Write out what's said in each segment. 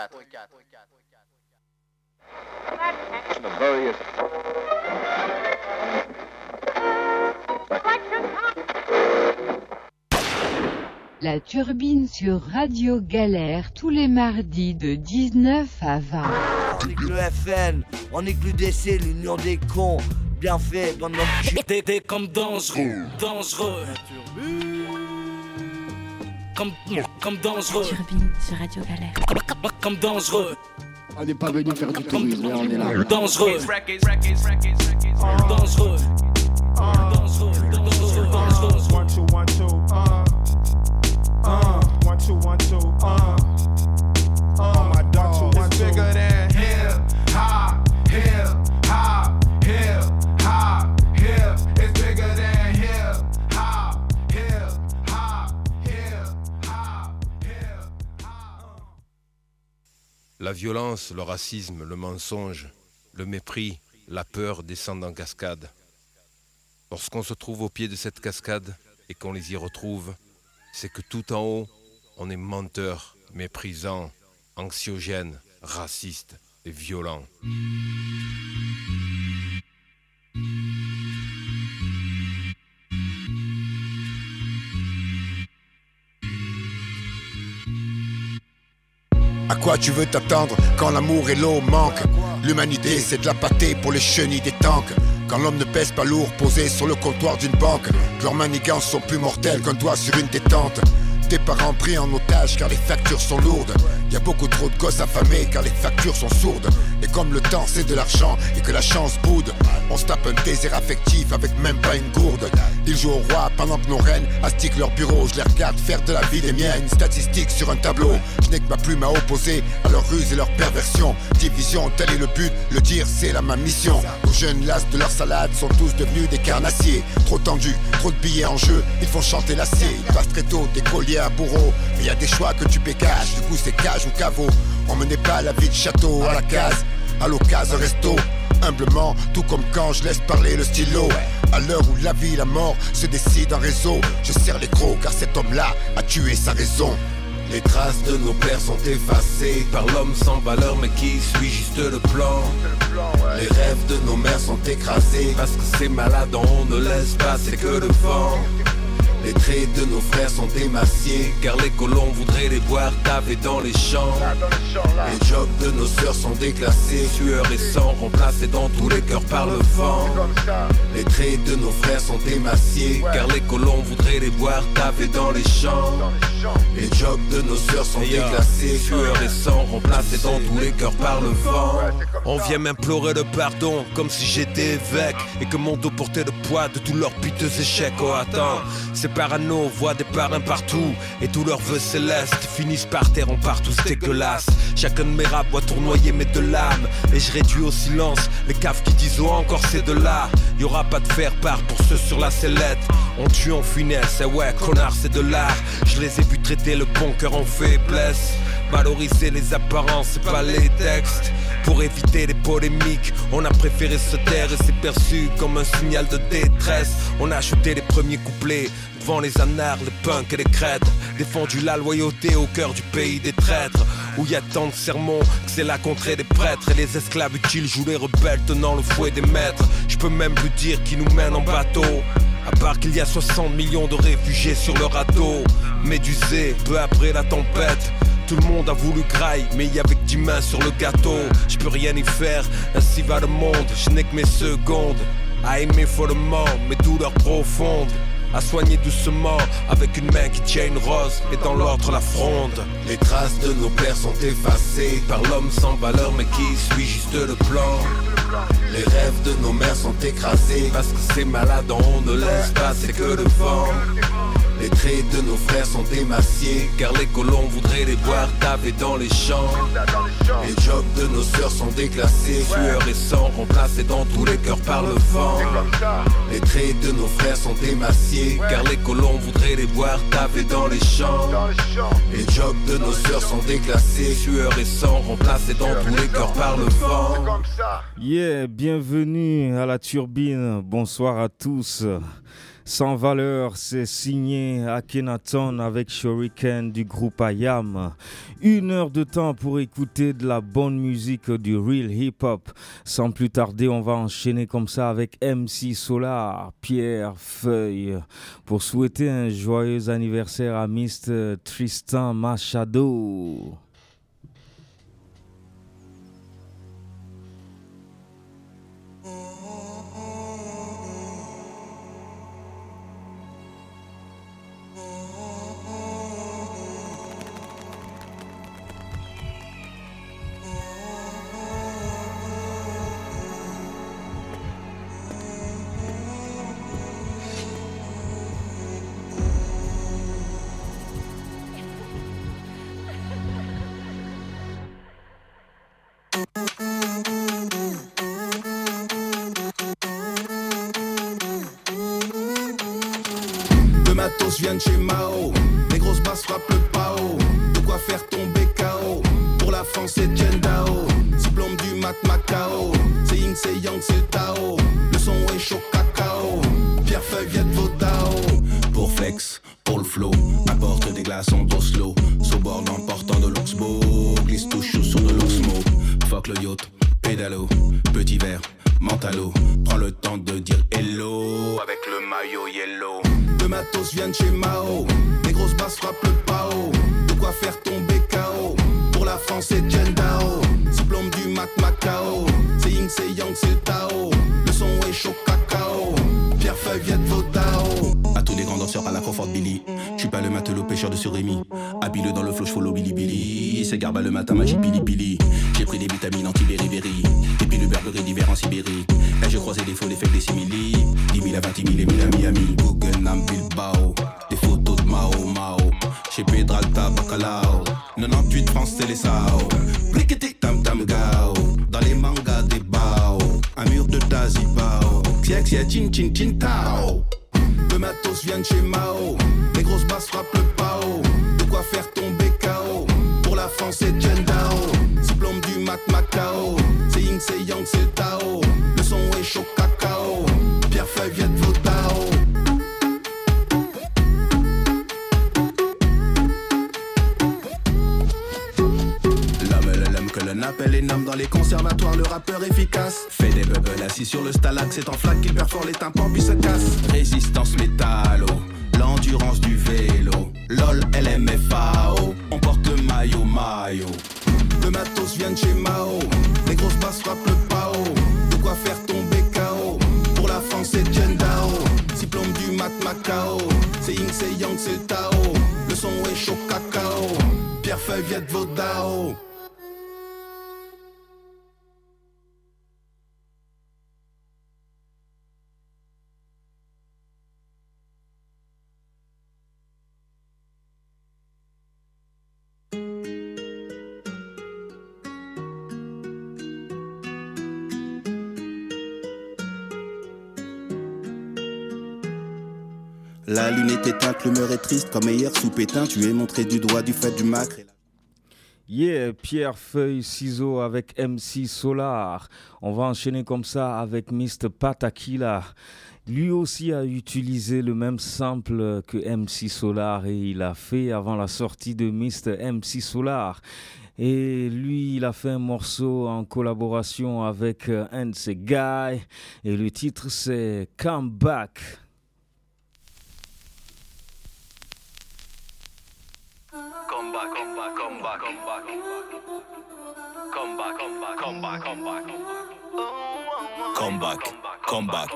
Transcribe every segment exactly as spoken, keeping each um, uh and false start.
La Turbine sur Radio Galère tous les mardis de dix-neuf à vingt. On nique le F N, on nique l'U D C, l'Union des cons. Bien fait, bonne note. T'es comme dangereux, dangereux. Comme, comme dangereux. Turbine sur Radio Galère. Comme, comme dangereux. On n'est pas venu faire du tourisme, mais on est là. Dangereux. Dangereux. Dangereux. Dangereux. Dangereux. One, two, one, two. Uh. Uh. One, two, one, two. Uh. Uh. My dog, one, two. It's bigger than hip hop, hip hop, hip hop, hip. It's bigger than hip hop, hip hop, hip hop, hip hop. La violence, le racisme, le mensonge, le mépris, la peur descendent en cascade. Lorsqu'on se trouve au pied de cette cascade et qu'on les y retrouve, c'est que tout en haut, on est menteur, méprisant, anxiogène, raciste et violent. À quoi tu veux t'attendre quand l'amour et l'eau manquent? L'humanité c'est de la pâtée pour les chenilles des tanks. Quand l'homme ne pèse pas lourd posé sur le comptoir d'une banque, que leurs manigances sont plus mortelles qu'un doigt sur une détente. Tes parents pris en otage car les factures sont lourdes. Y a beaucoup trop de gosses affamés car les factures sont sourdes. Et comme le temps c'est de l'argent et que la chance boude, on se tape un désert affectif avec même pas une gourde. Ils jouent au roi pendant que nos reines astiquent leur bureau. Je les regarde faire de la vie des miens une statistique sur un tableau. Je n'ai que ma plume à opposer à leur ruse et leur perversion. Division, tel est le but, le dire c'est là ma mission. Nos jeunes lasses de leur salade sont tous devenus des carnassiers. Trop tendus, trop de billets en jeu, ils font chanter l'acier. Ils passent très tôt des colliers à bourreau. Mais y a des choix que tu pécages, du coup c'est cage ou caveau. On menait pas la vie de château à la case, à l'occasion resto. Humblement, tout comme quand je laisse parler le stylo. À l'heure où la vie et la mort se décident en réseau, je serre les crocs car cet homme-là a tué sa raison. Les traces de nos pères sont effacées par l'homme sans valeur mais qui suit juste le plan. Les rêves de nos mères sont écrasés parce que ces malades on ne laisse passer que le vent. Les traits de nos frères sont émaciés car les colons voudraient les voir taper dans les champs. Les jobs de nos sœurs sont déclassés, sueur et sang remplacés dans tous les cœurs par le vent. Les traits de nos frères sont émaciés car les colons voudraient les voir taper dans les champs. Les jobs de nos sœurs sont déclassés, sueur et sang remplacés dans tous les cœurs par le vent. On vient m'implorer le pardon comme si j'étais évêque et que mon dos portait le poids de tous leurs piteux échecs. Oh attends, c'est parano, voient des parrains partout et tous leurs vœux célestes finissent par terre, on part tous dégueulasses. Chacun de mes raps voit tournoyer mes deux lames et je réduis au silence les caves qui disent oh encore c'est de là. Y'aura pas de faire-part pour ceux sur la sellette. On tue en finesse, et ouais connard c'est de l'art. Je les ai vus traiter le bon cœur en faiblesse. Valoriser les apparences, c'est pas les textes. Pour éviter les polémiques, on a préféré se taire et c'est perçu comme un signal de détresse. On a ajouté les premiers couplets devant les anards, les punks et les crêtes. Défendu la loyauté au cœur du pays des traîtres, où y a tant de sermons que c'est la contrée des prêtres. Et les esclaves utiles jouent les rebelles tenant le fouet des maîtres. Je peux même plus dire qui nous mène en bateau, à part qu'il y a soixante millions de réfugiés sur le radeau. Médusé, peu après la tempête, tout le monde a voulu graille, mais y avait que dix mains sur le gâteau. Je peux rien y faire, ainsi va le monde. Je n'ai que mes secondes à aimer follement mes douleurs profondes, à soigner doucement avec une main qui tient une rose et dans l'autre la fronde. Les traces de nos pères sont effacées par l'homme sans valeur mais qui suit juste le plan. Les rêves de nos mères sont écrasés parce que ces malades on ne laisse passer que le vent. Les traits de nos frères sont émaciés car les colons voudraient les voir taper dans les champs. Les jobs de nos sœurs sont déclassés, sueur et sang remplacés dans tous les cœurs par le vent. Les traits de nos frères sont émaciés car les colons voudraient les voir taper dans les champs. Les jobs de nos sœurs sont déclassés, sueur et sang remplacés dans tous les cœurs par le vent. Yeah, bienvenue à la Turbine, bonsoir à tous. Sans valeur, c'est signé Akhenaton avec Shuriken du groupe Ayam. Une heure de temps pour écouter de la bonne musique du real hip-hop. Sans plus tarder, on va enchaîner comme ça avec M C Solar, Pierre Feuille, pour souhaiter un joyeux anniversaire à mister Tristan Machado. Viens de chez Mao, les grosses basses frappent le pao. De quoi faire tomber K O. Pour la France c'est Djendao. Diplôme du Mat Macao. C'est Ying, c'est Yang, c'est Tao. Le son est chaud cacao. Pierre Feuille vient de Vodao. Pour flex, pour le flow, apporte des glaçons d'Oslo. Sobord en portant de l'Oxbo. Glisse touche sur de l'Oxmo. Fuck le yacht, pédalo. Petit verre, mentalo. Prends le temps de dire hello. Avec le maillot yellow. Le matos vient de chez Mao. Les grosses basses frappent le pao. De quoi faire tomber K O. Pour la France c'est Djendao. Diplôme du Mat Macao. C'est Ying, c'est Yang, c'est Tao. Le son est chaud cacao. Pierre Feuille vient de Vodao. À tous les grands danseurs à la Crawford Billy. J'suis pas le matelot pêcheur de surimi. Habile dans le flow, j'follow Billy Billy. C'est garba le matin, magie pili pili. J'ai pris des vitamines anti-beriberi. Et puis le Burberry d'hiver en Sibérie. Là je croisais des faux, des fakes, des simili. dix mille à vingt mille et mille à Miami. Guggenheim, Bilbao. Des photos de Mao Mao. Chez Pedralta, Bacalao. quatre-vingt-dix-huit France, c'est les Sao. Pliqueté, tam tam gao. Dans les mangas des bao. Un mur de Tazibao. Xia xia chin chin chin tao. Le matos vient de chez Mao. Les grosses basses frappent le pao. De quoi faire tomber K O. Pour la France c'est Djendao. Diplôme du Mat Macao. C'est Ying, c'est Yang, c'est Tao. Le son est chaud cacao. Pierre Feuille vient de Vodao. Que l'on appelle les noms dans les conservatoires, le rappeur efficace. Fait des bubbles assis sur le stalag, c'est en flaque qu'il perfore les tympans puis se casse. Résistance métallo, l'endurance du vélo. LOL, L M F A O, on porte maillot maillot. Le matos vient de chez Mao, les grosses basses frappent le pao. De quoi faire tomber K O. Pour la France c'est Djendao. Diplôme du Mat Macao. C'est Ying, c'est Yang, c'est Tao. Le son est chaud cacao. Pierre Feuille vient de Vodao. La lune est éteinte, l'humeur est triste, comme hier sous pétain, tu es montré du doigt du fait du macre. Yeah, Pierre Feuille Ciseaux avec M C Solar. On va enchaîner comme ça avec mister Patakila. Lui aussi a utilisé le même sample que M C Solar et il a fait avant la sortie de mister M C Solar. Et lui, il a fait un morceau en collaboration avec un de ses gars et le titre c'est Come Back. Come back, come back, come back, come back, come back, come back, come back, come back, come back, come back,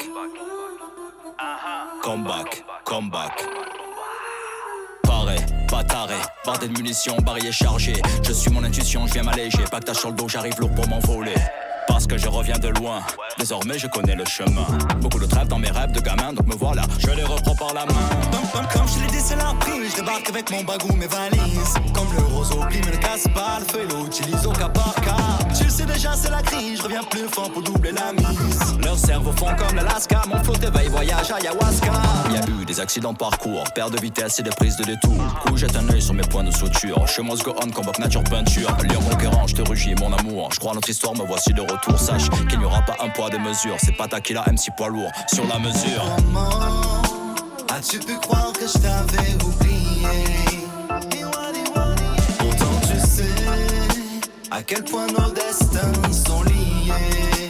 come back, come back. Paré, pas taré, bardé de munitions, barillet chargé. Je suis mon intuition, je viens m'alléger. Pactage sur le dos, j'arrive lourd pour m'envoler. Parce que je reviens de loin, désormais je connais le chemin. Beaucoup de trêves dans mes rêves de gamin, donc me voilà, je les reprends par la main. Comme je l'ai dit, c'est la prise, je débarque avec mon bagou, mes valises. Comme le roseau, plie, me le casse pas, le feu l'utilise au cas par cas. Tu le sais déjà, c'est la crise, je reviens plus fort pour doubler la mise. Leurs cerveaux font comme l'Alaska, mon flot éveille, voyage à ayahuasca. Y'a eu des accidents de parcours, perte de vitesse et des prises de détour. Coup, jette un œil sur mes points de suture. Je must go on, convoque nature peinture. Lion conquérant, je te rugis, mon amour. Je crois à notre histoire, me voici de retour. Sache qu'il n'y aura pas un poids des mesures. C'est pas Takila, M C poids lourd, sur la mesure. Comment As-tu pu croire que je t'avais oublié? Pourtant tu sais à quel point nos destins sont liés.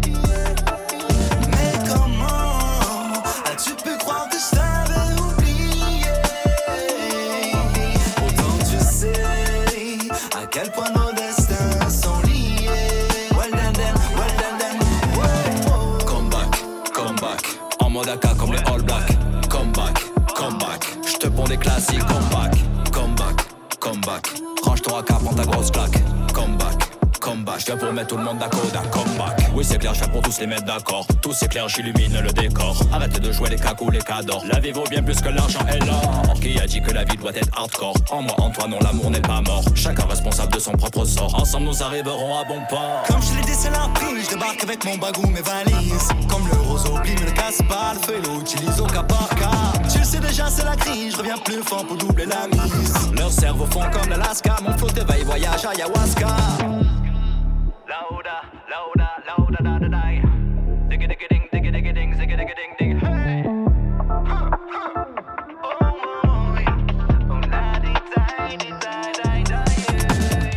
Mais comment as-tu pu croire que je t'avais oublié? Pourtant tu sais à quel point nos destins sont liés. Well done then, well done then. Ouais. Come back, come back. En mode A K comme les All Blacks. Come back, come back. J'te ponds des classiques. Come back, come back, come back. Range ton A K, prends ta grosse claque. Come back, come back. J'viens pour mettre tout le monde d'accord. Come back. Oui c'est clair, j'viens pour tous les mettre d'accord. Tout c'est clair, j'illumine le décor. Arrêtez de jouer les cacos, les cadors. La vie vaut bien plus que l'argent et l'or. Qui a dit que la vie doit être hardcore? En moi, en toi, non, l'amour n'est pas mort. Chacun responsable de son propre sort. Ensemble nous arriverons à bon port. Comme je l'ai dit, c'est la prise. Je débarque avec mon bagou, mes valises. Comme le roseau, plie, ne le casse pas. Le feu l'utilise au cas par cas. Tu le sais déjà, c'est la crise. Je reviens plus fort pour doubler la mise. Leurs cerveaux font comme l'Alaska. Mon flot t'éveille, voyage ayahuasca. Lauda, lauda, lauda, da da da. Digga digga ding, digga digga ding, digga digga ding ding. Hey. Huh, huh. Oh, oh, yeah. Oh, la di di di di di di.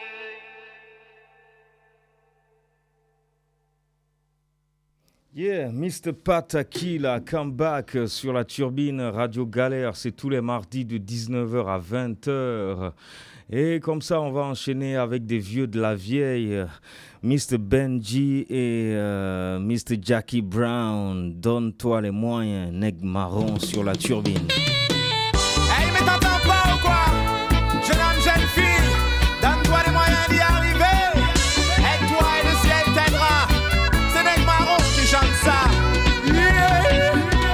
Yeah, mister Pat Aquila, come back sur la turbine Radio Galère. C'est tous les mardis de dix-neuf heures à vingt heures. Et comme ça, on va enchaîner avec des vieux de la vieille. mister Benji et euh, mister Jackie Brown. Donne-toi les moyens, nègre marron sur la turbine. Hey, mais t'entends pas ou quoi? Jeune homme, jeune fille, donne-toi les moyens d'y arriver. Aide-toi et le ciel t'aidera. C'est nègre marron qui chante ça. Yeah.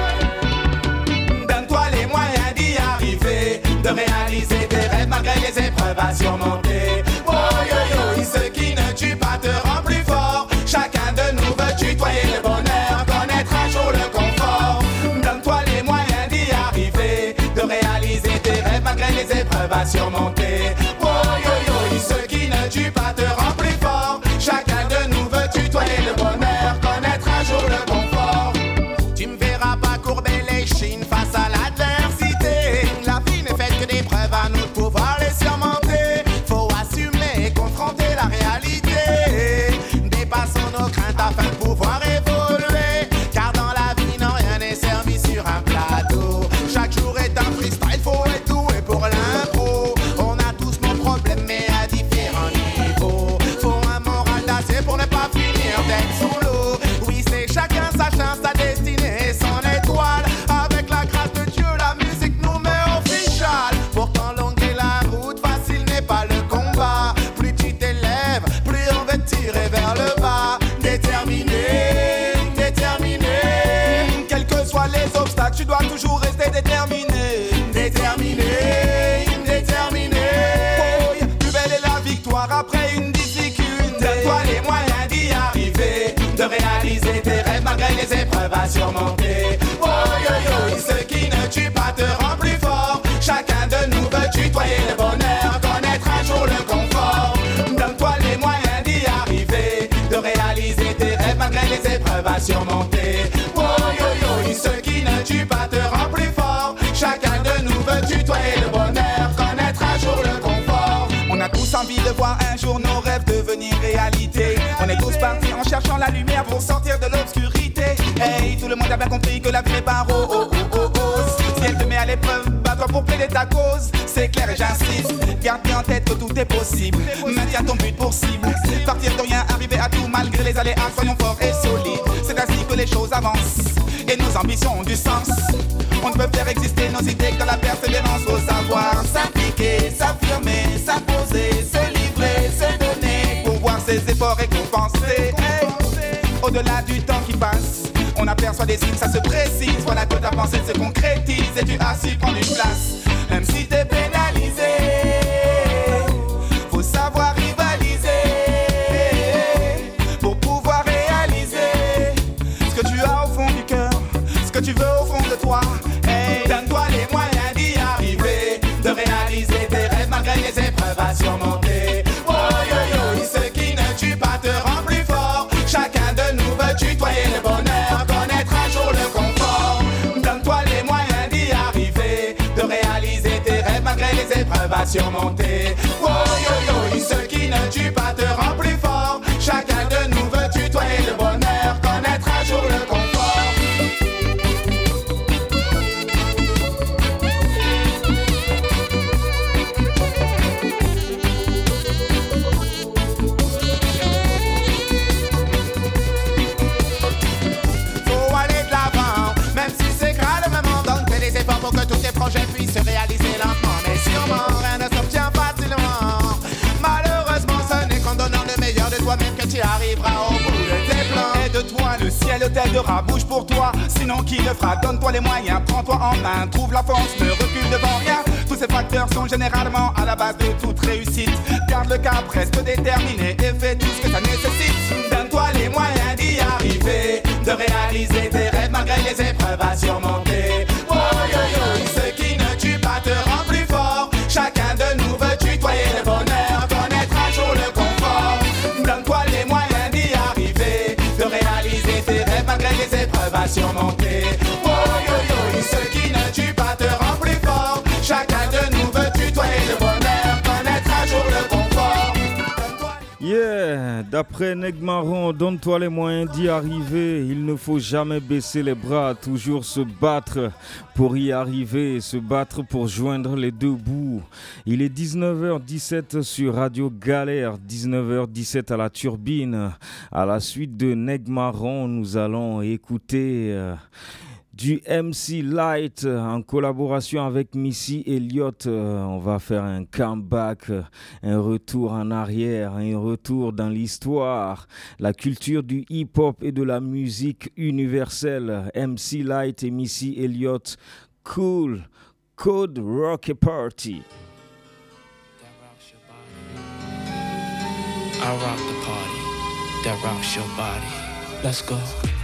Donne-toi les moyens d'y arriver, de réaliser tes rêves malgré les épreuves à surmonter. Oh yo yo, ce qui ne tue pas te rend plus fort. Chacun de nous veut tutoyer le bonheur, connaître un jour le confort. Donne-toi les moyens d'y arriver, de réaliser tes rêves malgré les épreuves à surmonter. Oh yo yo, ce qui ne tue pas te rend plus fort. Chacun de nous veut tutoyer le bonheur, connaître un jour le confort. Tu me verras pas courber les chines face à l'adversité. La vie n'est faite que d'épreuves, à nous de pouvoir les surmonter. Faut assumer et confronter la réalité. Dépassons nos craintes afin de pouvoir évoluer. Car dans la vie, non, rien n'est servi sur un plateau. Chaque jour est un freestyle, faut être doué pour l'impro. On a tous nos problèmes, mais à différents niveaux. Faut un moral d'acier pour ne pas finir d'être sous l'eau. Oui, c'est chacun sa chance, sa destinée et son étoile. Avec la grâce de Dieu, la musique nous met official. Pourtant longue est la route, facile n'est pas le combat. Plus tu t'élèves, plus on veut tirer vers le bas. Déterminé, déterminé. Quels que soient les obstacles, tu dois toujours rester déterminé. Déterminé, déterminé. Oh, plus belle est la victoire après une difficulté. Donne-toi les moyens d'y arriver, de réaliser tes rêves malgré les épreuves à surmonter. Oh yo yo, ce qui ne tue pas te rend plus fort. Chacun de nous veut tutoyer le bonheur, connaître un jour le confort. Donne-toi les moyens d'y arriver, de réaliser tes rêves malgré les épreuves à surmonter. Oh yo yo, ce qui ne tue pas te rend plus fort. Chacun de nous veut tutoyer le bonheur, connaître un jour le confort. On a tous envie de voir un jour nos rêves devenir réalité. On est tous partis en cherchant la lumière pour sortir de l'obscurité. Hey, tout le monde a bien compris que la vie n'est pas rose. Oh, oh, oh, oh. Si elle te met à l'épreuve, bats-toi pour plaider ta cause. C'est clair et j'insiste, garde bien en tête que tout est possible. Maintiens ton but pour cible. Partir de rien, arriver à tout malgré les aléas. Soyons forts et solides. C'est ainsi que les choses avancent et nos ambitions ont du sens. On ne peut faire exister nos idées que dans la persévérance. Faut savoir s'impliquer, s'affirmer, s'imposer, se livrer, se donner pour voir ses efforts récompensés. Hey. Au-delà du temps qui passe, on aperçoit des signes, ça se précise. Voilà que ta pensée se concrétise et tu as su prendre une place. Même si t'es pénalisé, faut savoir rivaliser pour pouvoir réaliser ce que tu as au fond du cœur, ce que tu veux au fond de toi. Hey, donne-toi les moyens d'y arriver, de réaliser tes rêves malgré les épreuves à surmonter. Oh yo yo, ce qui ne tue pas te rend plus fort. Chacun de nous veut tutoyer le bonheur, connaître un jour le confort. Donne-toi les moyens d'y surmonter. Oh yo yo, ce qui ne tue pas te rend plus fort. Chacun de nous veut tutoyer le bonheur, connaître un jour le confort. Pour que tous tes projets puissent se réaliser lentement. Mais sûrement rien ne s'obtient facilement. Malheureusement ce n'est qu'en donnant le meilleur de toi-même que tu arriveras au bout de tes plans. Et de toi le ciel t'aidera, bouge pour toi. Sinon qui le fera, donne-toi les moyens. Prends-toi en main, trouve la force, ne recule devant rien. Tous ces facteurs sont généralement à la base de toute réussite. Garde le cap, reste déterminé et fais tout ce que ça nécessite. Donne-toi les moyens d'y arriver, de réaliser tes rêves malgré les épreuves à surmonter. Oh yo yo, ce qui ne tue pas te rend plus fort. Chacun de nous veut tutoyer le bonheur, connaître un jour le confort. Donne-toi les moyens d'y arriver, de réaliser tes rêves malgré les épreuves à surmonter. Oh yo yo, ce qui ne tue pas te rend plus fort. Chacun de nous veut tutoyer le bonheur, connaître un jour le confort. Yeah, d'après Neg Marron, donne-toi les moyens d'y arriver. Il ne faut jamais baisser les bras, toujours se battre pour y arriver, se battre pour joindre les deux bouts. Il est dix-neuf heures dix-sept sur Radio Galère, dix-neuf heures dix-sept à la Turbine. À la suite de Neg Marron, nous allons écouter euh, du M C Light en collaboration avec Missy Elliott. Euh, on va faire un comeback, un retour en arrière, un retour dans l'histoire, la culture du hip-hop et de la musique universelle. M C Light et Missy Elliott, Cool Code Rock Party. I rock the party that rocks your body. Let's go.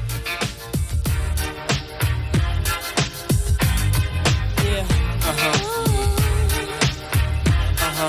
Yeah. Uh-huh. Uh-huh.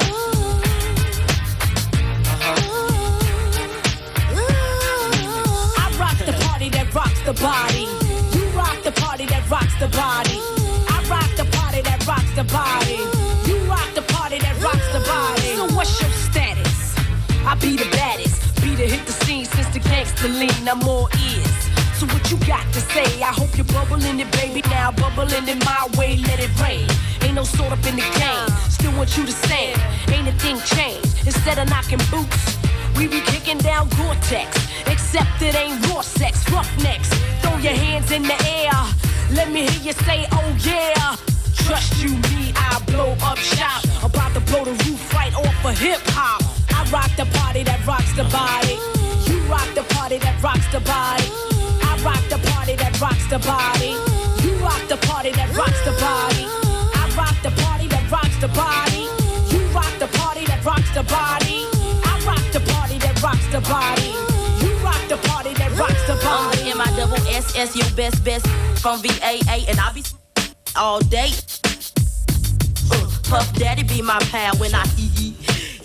Uh-huh. I rock the party that rocks the body. You rock the party that rocks the body. I rock the party that rocks the body. You rock the party that rocks the body. So what's your status? I be the baddest. Be to hit the scene since the gangster lean. I'm all ears. So what you got to say? I hope you're bubbling it, baby. Now bubbling it my way, let it rain. Ain't no sort up in the game. Still want you to sing. Ain't a thing changed. Instead of knocking boots, we be kicking down Gore-Tex. Except it ain't raw sex, roughnecks. Throw your hands in the air. Let me hear you say, oh yeah. Trust you, me, I blow up shop. About to blow the roof right off of hip hop. I rock the party that rocks the body. You rock the party that rocks the body. I rock the party that rocks the body. You rock the party that rocks the body. I rock the party that rocks the body. You rock the party that rocks the body. I rock the party that rocks the body. You rock the party that rocks the body. I'm the M I double S S, your best best from V A A, and I be all day. Uh, Puff Daddy be my pal when I hee hee.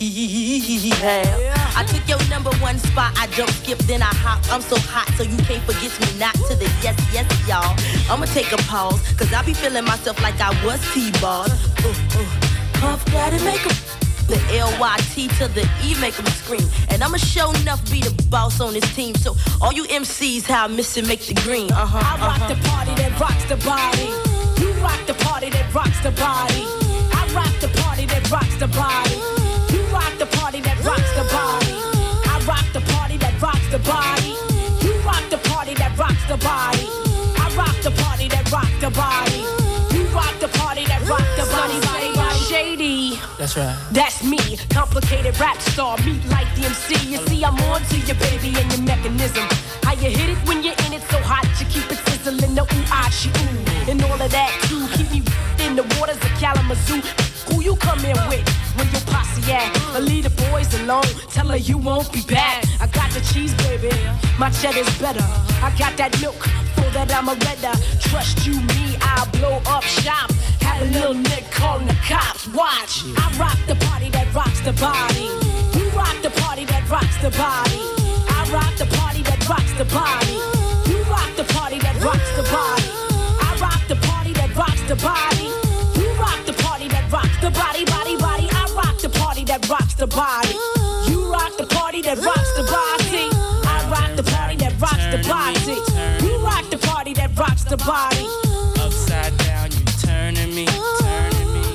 I took your number one spot, I jump, skip, then I hop. I'm so hot, so you can't forget me not to the yes, yes, y'all. I'ma take a pause, cause I be feeling myself like I was T-Ball. Uh, uh. Puff Daddy make 'em, the L Y T to the E make 'em scream. And I'ma show enough be the boss on this team. So all you M Cs, how I miss it, make the green. Uh-huh, I rock uh-huh. the party that rocks the body. You rock the party that rocks the body. I rock the party that rocks the body. You rock the party that rocks the body. I rock the party that rocks the body. You rock the party that rocks the body. I rock the party that rocks the body. You rock the party that rocks the body. Body, body. Shady. That's right. That's me, complicated rap star, meet like the M C. You see, I'm on to your baby and your mechanism. How you hit it when you're in it so hot, you keep it sizzling, the ooh, ah, she ooh. And all of that too, keep me in the waters of Kalamazoo. Who you come in with when your posse at? I leave the boys alone, tell her you won't be back. I got the cheese, baby, my cheddar's better. I got that milk, for that I'm a redder. Trust you, me, I'll blow up shop. Have a little nick calling the cops, watch. I rock the party that rocks the body. You rock the party that rocks the body. I rock the party that rocks the body. You rock the party that rocks the body. I rock the party that rocks the body. You rock the party that rocks the body, body, body. I the body. You rock the party that rocks the body. I rock the party that rocks the body. You rock the party that rocks the body. Upside down, you turning me, turning me.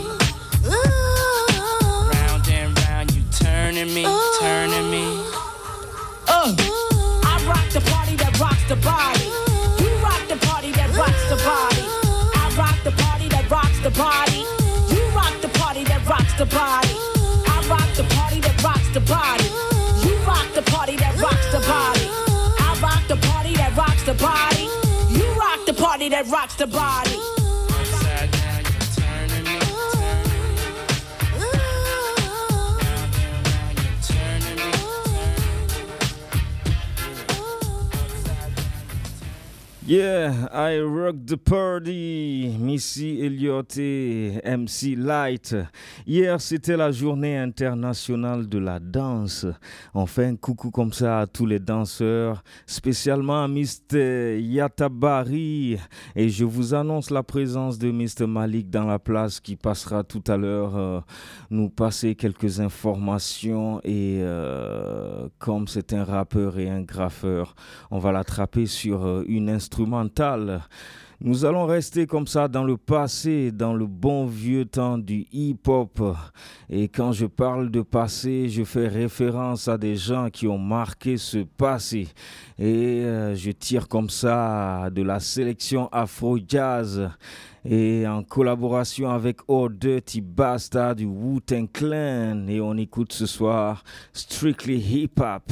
Round and round, you turning me, turning me. Uh, I rock the party that rocks the body. You rock the party that rocks the body. I rock the party that rocks the body. You rock the party that rocks the body. I rock the party that rocks the body. You rock the party that rocks the body. I rock the party that rocks the body. You rock the party that rocks the body. Upside down, you turning me, turning me. Yeah, I rock the party. Missy Elliott et M C Light. Hier, c'était la journée internationale de la danse. On fait un coucou comme ça à tous les danseurs, spécialement à mister Yatabari. Et je vous annonce la présence de mister Malik dans la place qui passera tout à l'heure euh, nous passer quelques informations. Et euh, comme c'est un rappeur et un graffeur, on va l'attraper sur euh, une instrumentale. Nous allons rester comme ça dans le passé, dans le bon vieux temps du hip-hop. Et quand je parle de passé, je fais référence à des gens qui ont marqué ce passé. Et euh, je tire comme ça de la sélection Afro-Jazz. Et en collaboration avec Oh Dirty Bastard du Wu-Tang Clan. Et on écoute ce soir Strictly Hip Hop.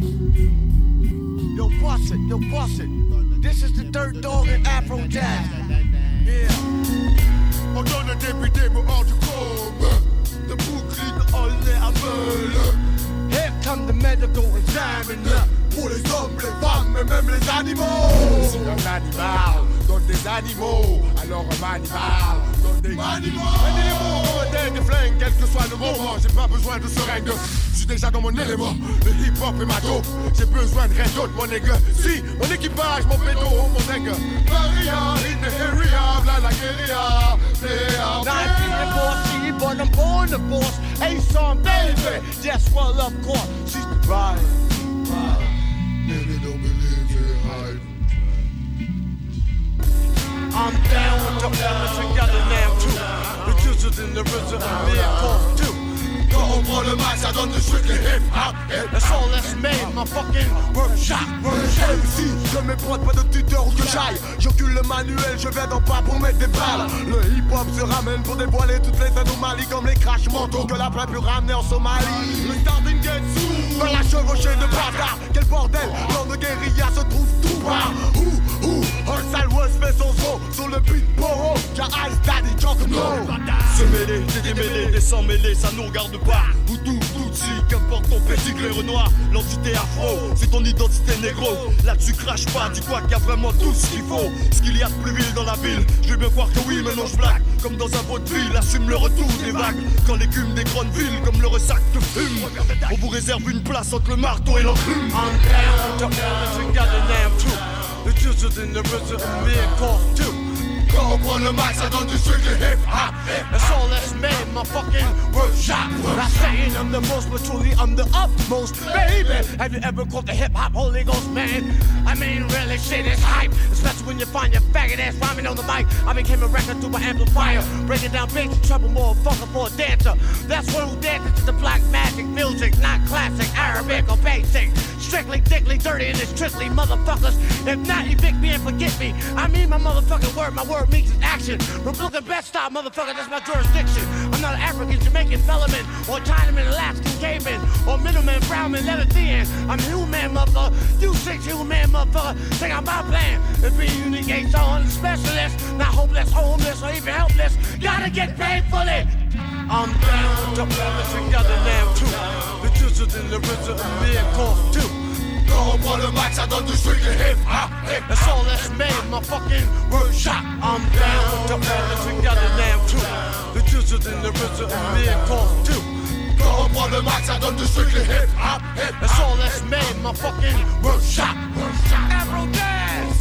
Yo, bust it, yo, bust it. This is the Dirt Dog and Afro Jazz. Yeah. On donne un député pour hors du combe. De bouclier all les aveugles. Here come the medical examiner. Pour les hommes, les femmes et même les animaux. Si un animal donne des animaux, alors un animal donne des animaux. Mettez les mots comme un dingue de flingue, quel que soit le moment. J'ai pas besoin de seringue, je suis déjà dans mon élément. Le hip-hop est ma dope, j'ai besoin de rien d'autre, mon nègre. Si, mon équipage, mon pédo, mon nègre. Maria, in the area, bla la guérilla. Not being bossy, but I'm born the boss. Hey, son, baby, yes, well, of course, she's the bride. Nigga don't believe in hype. I'm down with the elements together now too. The juices in the rhythm and me and Paul too. Quand on prend le mic, ça donne du strictly hip hop. That's all that's made, my fucking workshop. Workshop. Si je m'éprote pas de tuteur ou que j'aille, j'occupe le manuel, je viens d'en bas pour mettre des balles. Le hip hop se ramène pour dévoiler toutes les anomalies comme les crash mentaux que la plaie pu ramener en Somalie. Le starting gate sous, dans la chevauchée de bâtard. Quel bordel, l'homme de guérilla se trouve tout bas. Ouh, ouh, Hardstyle West fait son saut sur le beat Boro. J'ai Ice Daddy, Jock No. Se mêler, des démêlés, des sans mêlés, ça nous regarde pas. Ou tout, tout, si, qu'importe ton petit clair noir, l'entité afro, c'est ton identité négro. Là-dessus crache pas, dis-toi qu'il y a vraiment tout ce qu'il faut. Ce qu'il y a de plus vil dans la ville, je vais bien croire que oui, mais non je blague. Comme dans un vaudeville, assume le retour des vagues. Quand l'écume des grandes villes, comme le ressac te fume, on vous réserve une place entre le marteau et l'enclume. I'm down, the elements together now too. The juices in the rhythm and me and Paul too. Quand on prend le mic, ça donne du strictly hip hop. That's all that's made, my fucking workshop. Not saying I'm the most, but truly I'm the utmost, baby. Have you ever caught the hip hop Holy Ghost, man? I mean, really, shit is hype. Especially when you find your faggot ass rhyming on the mic. I became a record through my amplifier. Breaking down bass, trouble more fucker for a dancer. That's one who dances to the black magic music, not classic, Arabic or basic. Strictly, dickly, dirty, and it's strictly motherfuckers. If not, evict me and forget me. I mean my motherfucking word, my word means action. Republican best style, motherfucker, that's my jurisdiction. I'm not an African, Jamaican, Fellerman, or Chinaman, Alaskan, caveman, or middleman, brownman, Leviathan. I'm human, motherfucker. You six human, motherfucker. Think I'm my plan. If be unique, ain't on specialist, not hopeless, homeless, or even helpless. Gotta get paid for it. I'm down, the elements together now too. The juices in the rhythm and me and Paul too. Quand on prend le mic, ça donne du strictly hip hop. That's all that's made, my fucking workshop. I'm down, the elements together now too. The juices in the rhythm and me and Paul too. Quand on prend le mic, ça donne du strictly hip hop. That's all that's made, my fucking workshop. Afro Jazz.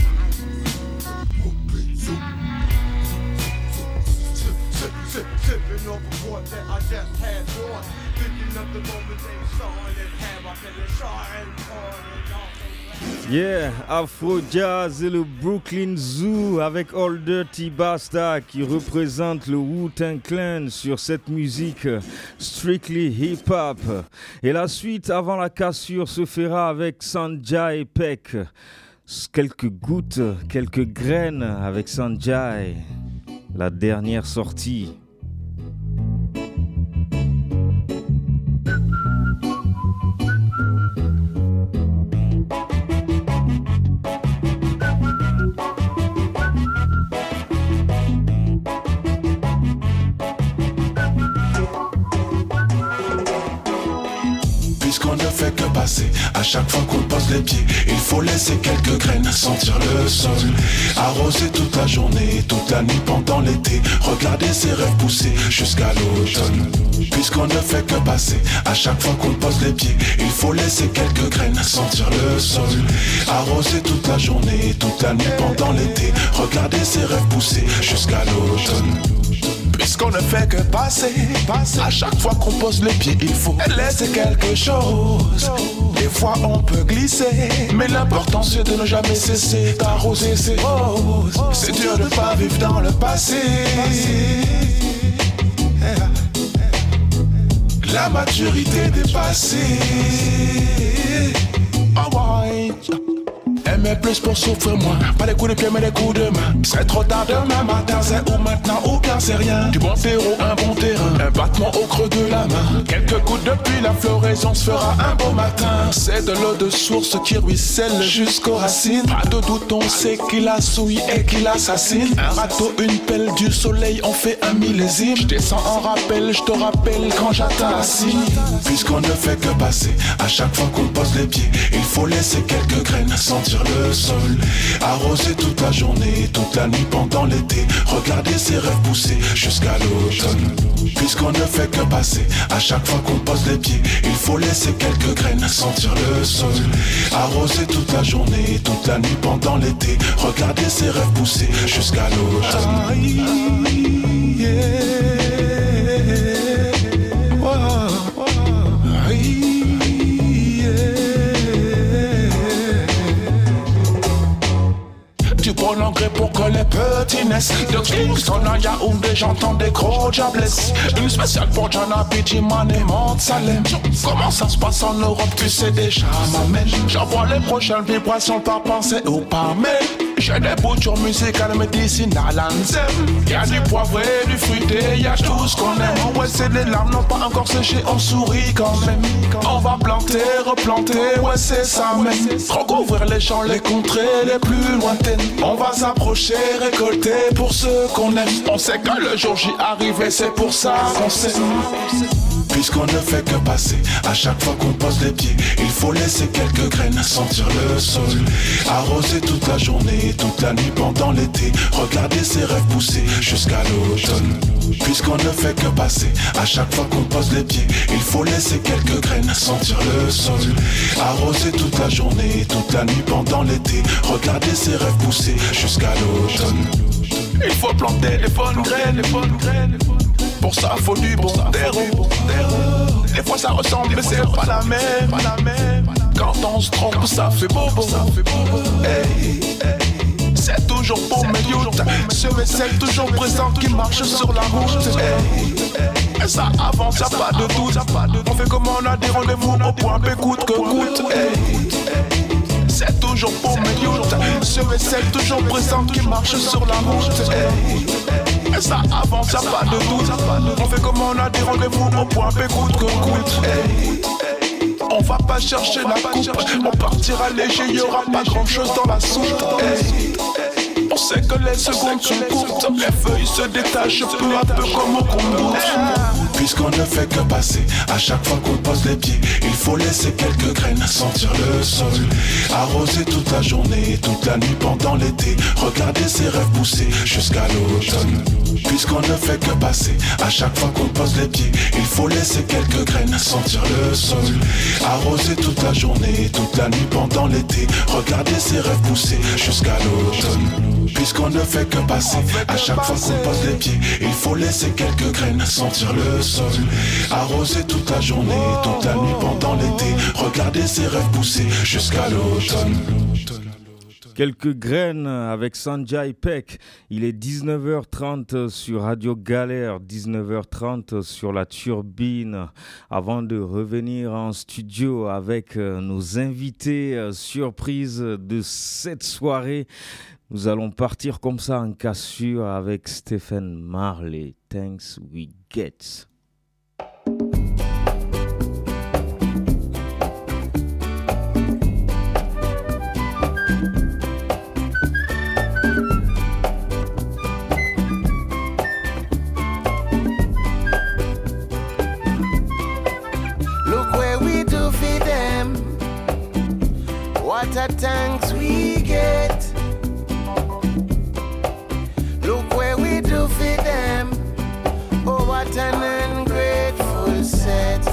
Sip, sip, sip. tripping off a port that I just had bought. Thinking of the moment they saw it and have up in the shore and on and on. Yeah, Afro Jazz et le Brooklyn Zoo avec All Dirty Basta qui représente le Wu-Tang Clan sur cette musique Strictly Hip Hop. Et la suite avant la cassure se fera avec Sanjay Peck. Quelques gouttes, quelques graines avec Sanjay. La dernière sortie. Puisqu'on ne fait que passer, à chaque fois qu'on pose les pieds, il faut laisser quelques graines, sentir le sol, arroser toute la journée, toute la nuit pendant l'été, regarder ses rêves pousser jusqu'à l'automne. Puisqu'on ne fait que passer, à chaque fois qu'on pose les pieds, il faut laisser quelques graines, sentir le sol, arroser toute la journée, toute la nuit pendant l'été, regarder ses rêves pousser jusqu'à l'automne. Puisqu'on ne fait que passer, passer, à chaque fois qu'on pose les pieds, il faut laisser quelque chose. Des fois on peut glisser, mais l'important c'est de ne jamais cesser d'arroser ses roses. C'est dur de pas vivre dans le passé. La maturité dépassée. Oh ouais. Aimer plus pour souffrir moins. Pas des coups de pied mais des coups de main. C'est trop tard demain matin, c'est ou maintenant ou bien c'est rien. Du bon terreau, un bon terrain, un battement au creux de la main. Quelques gouttes depuis la floraison se fera un beau matin. C'est de l'eau de source qui ruisselle jusqu'aux racines. Pas de doute, on sait qu'il a souillé et qu'il assassine. Un râteau, une pelle, du soleil, on fait un millésime. Je descends en rappel, je te rappelle quand j'atteins la cime. Puisqu'on ne fait que passer, à chaque fois qu'on pose les pieds, il faut laisser quelques graines, sentir le sol, arroser toute la journée, toute la nuit pendant l'été, regarder ses rêves pousser jusqu'à l'automne. Puisqu'on ne fait que passer, à chaque fois qu'on pose les pieds, il faut laisser quelques graines, sentir le sol, arroser toute la journée, toute la nuit pendant l'été, regarder ses rêves pousser jusqu'à l'automne. Du bon engrais pour que les petits naissent. De Kingston à Yaoundé, j'entends des gros diablesses. Une spéciale pour Jana, Pidjiman et Mont Salem. Comment ça se passe en Europe, tu sais déjà, m'amène. J'envoie les prochaines vibrations par pensée ou par mail. J'ai des boutures musicales médicinales en zem. Y'a du poivré, du fruité, y'a tout ce qu'on aime. Ouais, c'est des larmes, non pas encore séchées, on sourit quand même. On va planter, replanter, ouais, c'est ça même. Recouvrir les champs, les contrées les plus lointaines. On va s'approcher, récolter pour ceux qu'on aime. On sait que le jour J arrive et c'est pour ça qu'on sait. Puisqu'on ne fait que passer, à chaque fois qu'on pose les pieds, il faut laisser quelques graines, sentir le sol, arroser toute la journée, toute la nuit pendant l'été, regarder ses rêves pousser jusqu'à l'automne. Puisqu'on ne fait que passer, à chaque fois qu'on pose les pieds, il faut laisser quelques graines, sentir le sol, arroser toute la journée, toute la nuit pendant l'été, regarder ses rêves pousser jusqu'à l'automne. Il faut planter des bonnes graines, des bonnes graines. Pour ça faut du bon terreau. Des fois ça ressemble mais c'est pas la même, pas la même. Quand on se trompe ça fait bobo. Hey, hey. C'est toujours pour mes youths. Ce vaisselle toujours présent qui marche sur la route. Hey, hey. Et ça avance, y'a pas de doute. On fait comme on a des rendez-vous au point P coûte que coûte. Hey, hey. C'est toujours pour mes youths. Ce vaisselle toujours présent qui marche sur la route. Hey, hey. Et ça avance, y'a pas de doute. On fait comme on a des rendez-vous au point P coûte que coûte. Hey, hey. On va pas chercher la coupe, on partira léger, y'aura pas grand chose dans la soupe. Hey, hey. On sait que les secondes sont courtes, les feuilles se détachent peu à peu comme au compte. Puisqu'on ne fait que passer, à chaque fois qu'on pose les pieds, il faut laisser quelques graines, sentir le sol, arroser toute la journée, toute la nuit pendant l'été, regarder ses rêves pousser jusqu'à l'automne. Puisqu'on ne fait que passer, à chaque fois qu'on pose les pieds, il faut laisser quelques graines, sentir le sol, arroser toute la journée, toute la nuit pendant l'été, regarder ses rêves pousser jusqu'à l'automne. puisqu'on ne fait que passer. À chaque fois qu'on pose les pieds, il faut laisser quelques graines, sentir le sol, arroser toute la journée, toute la nuit pendant l'été, regarder ses rêves pousser jusqu'à l'automne. Quelques graines avec Sanjay Peck. Il est dix-neuf heures trente sur Radio Galère, dix-neuf heures trente sur la Turbine. Avant de revenir en studio avec nos invités surprises de cette soirée, nous allons partir comme ça en cassure avec Stephen Marley. Thanks we get. What a thanks we get. Look where we do for them. Oh, what an ungrateful set.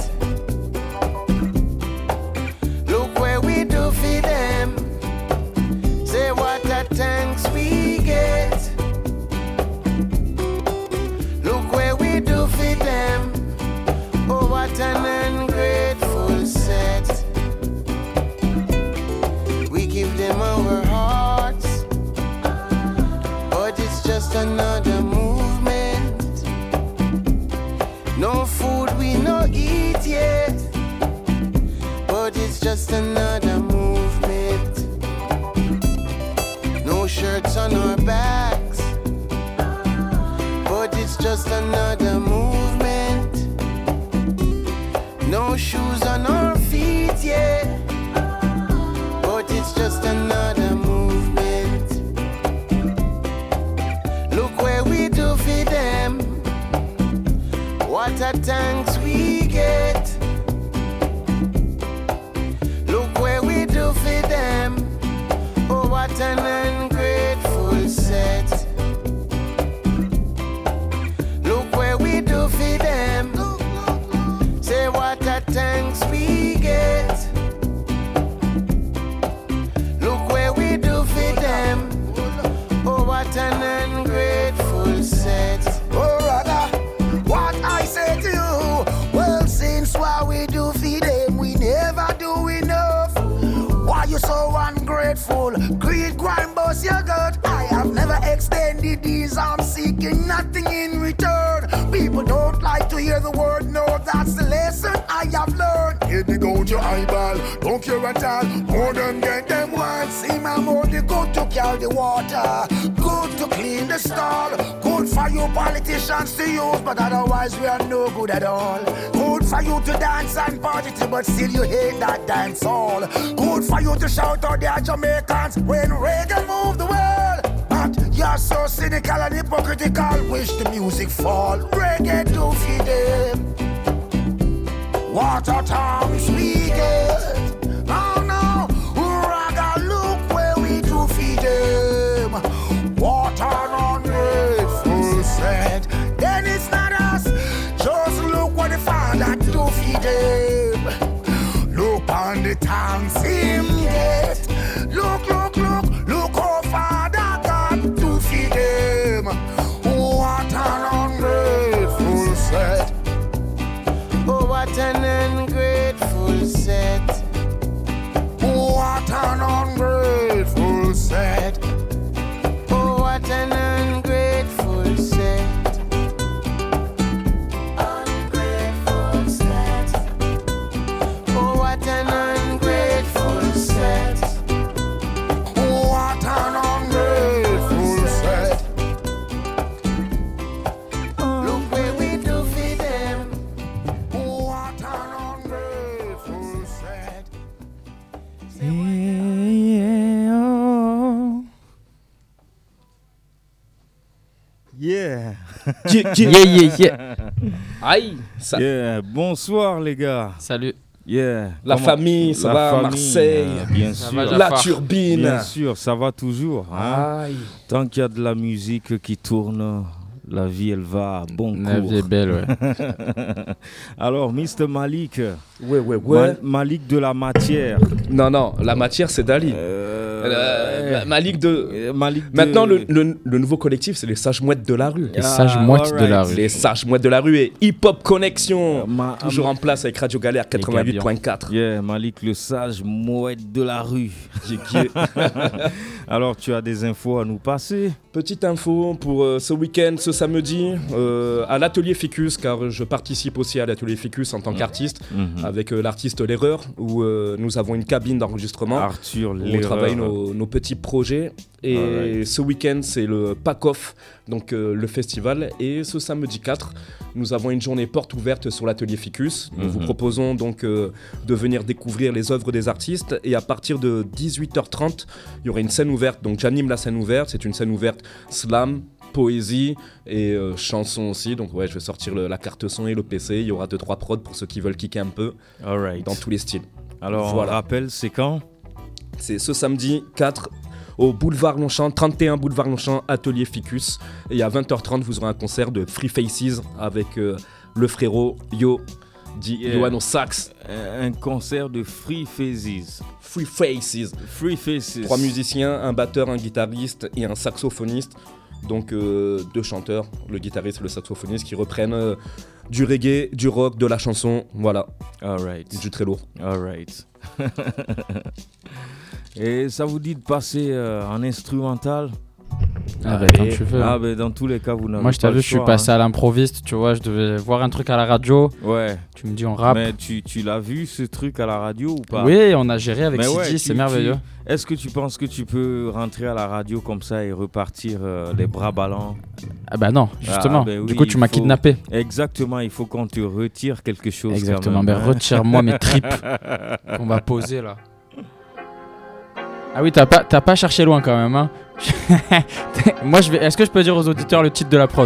Look where we do for them. Say what a thanks we get. Look where we do for them. Oh, what an ungrateful set. Give them our hearts, but it's just another movement. No food we no eat yet, but it's just another movement. No shirts on our backs, but it's just another movement. No shoes on our feet yet, it's just another movement. Look where we do for them. What a thanks we get. Look where we do for them. Oh, what an ungrateful set. Look where we do for them. Say what a thanks we get. What an ungrateful set. Oh, rather, what I say to you, well, since what we do for them, we never do enough. Why you so ungrateful? Greed, grind, boss your gut. I have never extended these, I'm seeking nothing in return. People don't like to hear the word, no, that's the lesson I have learned. Here they go to your eyeball, don't care at all. More than get them once. See my more, they good to carry the water, good to clean the stall, good for you politicians to use, but otherwise we are no good at all. Good for you to dance and party to, but still you hate that dance hall. Good for you to shout out there Jamaicans when Reagan moved the world. But you're so cynical and hypocritical, wish the music fall. Reggae do feed them. What a times we get. Oh no, Raga, look where we do feed them. What an ungrateful set. Then it's not us, just look what the Father do feed them. Look on the times him get. Look, look, look, look how Father God do feed them. What an ungrateful set. Oh, what an ungrateful set. What an ungrateful set. Oh, what an ungrateful set. Ungrateful set. Oh, what an ungrateful set. What an ungrateful set. Look where we do feed them. What an ungrateful set. Yeah. Yeah, yeah, yeah, yeah. Aïe. Ça... Yeah. Bonsoir les gars. Salut. Yeah. La Comment... famille, ça La va, famille, Marseille. euh, bien ça sûr. Va, la turbine. Bien sûr, ça va toujours. Hein? Aïe. Tant qu'il y a de la musique qui tourne, la vie elle va à bon cours. La vie est belle, ouais. Alors, mister Malik. Ouais, ouais, ouais. Ma- Malik de la matière. Non, non, la matière c'est Dali. Euh... Euh, euh, Malik de. Malik Maintenant, de... le, le, le nouveau collectif, c'est les Sages Mouettes de la rue. Les Sages Mouettes de la rue. Les Sages Mouettes de la rue et Hip Hop Connexion. Euh, ma, toujours ma... en place avec Radio Galère quatre-vingt-huit point quatre. Yeah, Malik le Sage Mouette de la rue. Alors, tu as des infos à nous passer? Petite info pour euh, ce week-end, ce samedi, euh, à l'atelier Ficus, car je participe aussi à l'atelier Ficus en tant qu'artiste, mmh. avec euh, l'artiste L'Erreur, où euh, nous avons une cabine d'enregistrement. Arthur, où on travaille nos, nos petits projets. Et right. ce week-end, c'est le Pack-Off, donc euh, le festival. Et ce samedi quatre, nous avons une journée porte ouverte sur l'atelier Ficus. Nous mmh. vous proposons donc euh, de venir découvrir les œuvres des artistes. Et à partir de dix-huit heures trente, il y aura une scène ouverte. Donc j'anime la scène ouverte. C'est une scène ouverte slam, poésie et euh, chanson aussi. Donc ouais, je vais sortir le, la carte son et le P C. Il y aura deux trois prods pour ceux qui veulent kicker un peu. Right. Dans tous les styles. Alors voilà. On rappelle, c'est quand? C'est ce samedi quatre au boulevard Longchamp, trente et un boulevard Longchamp, atelier Ficus. Et à vingt heures trente, vous aurez un concert de Free Faces avec euh, le frérot Yo, dit yeah. Yohan au sax. Un concert de Free Faces. Free Faces. Free Faces. Trois musiciens, un batteur, un guitariste et un saxophoniste. Donc euh, deux chanteurs, le guitariste et le saxophoniste, qui reprennent euh, du reggae, du rock, de la chanson. Voilà. All right. Du très lourd. All right. Et ça vous dit de passer euh, en instrumental? Ah bah quand tu veux. Ah bah dans tous les cas vous n'avez Moi je pas t'ai vu, le je suis choix, passé hein. à l'improviste, tu vois, je devais voir un truc à la radio. Ouais. Tu me dis on rappe. Mais tu, tu l'as vu ce truc à la radio ou pas? Oui, on a géré avec Mais Sidi, ouais, c'est tu, merveilleux. Tu, est-ce que tu penses que tu peux rentrer à la radio comme ça et repartir euh, les bras ballants? Ah bah non, justement. Ah bah oui, du coup tu m'as faut... kidnappé. Exactement, il faut qu'on te retire quelque chose. Exactement, mais hein. retire-moi mes tripes qu'on va poser là. Ah oui, t'as pas, t'as pas cherché loin quand même, hein. Moi, je vais. Est-ce que je peux dire aux auditeurs le titre de la prod?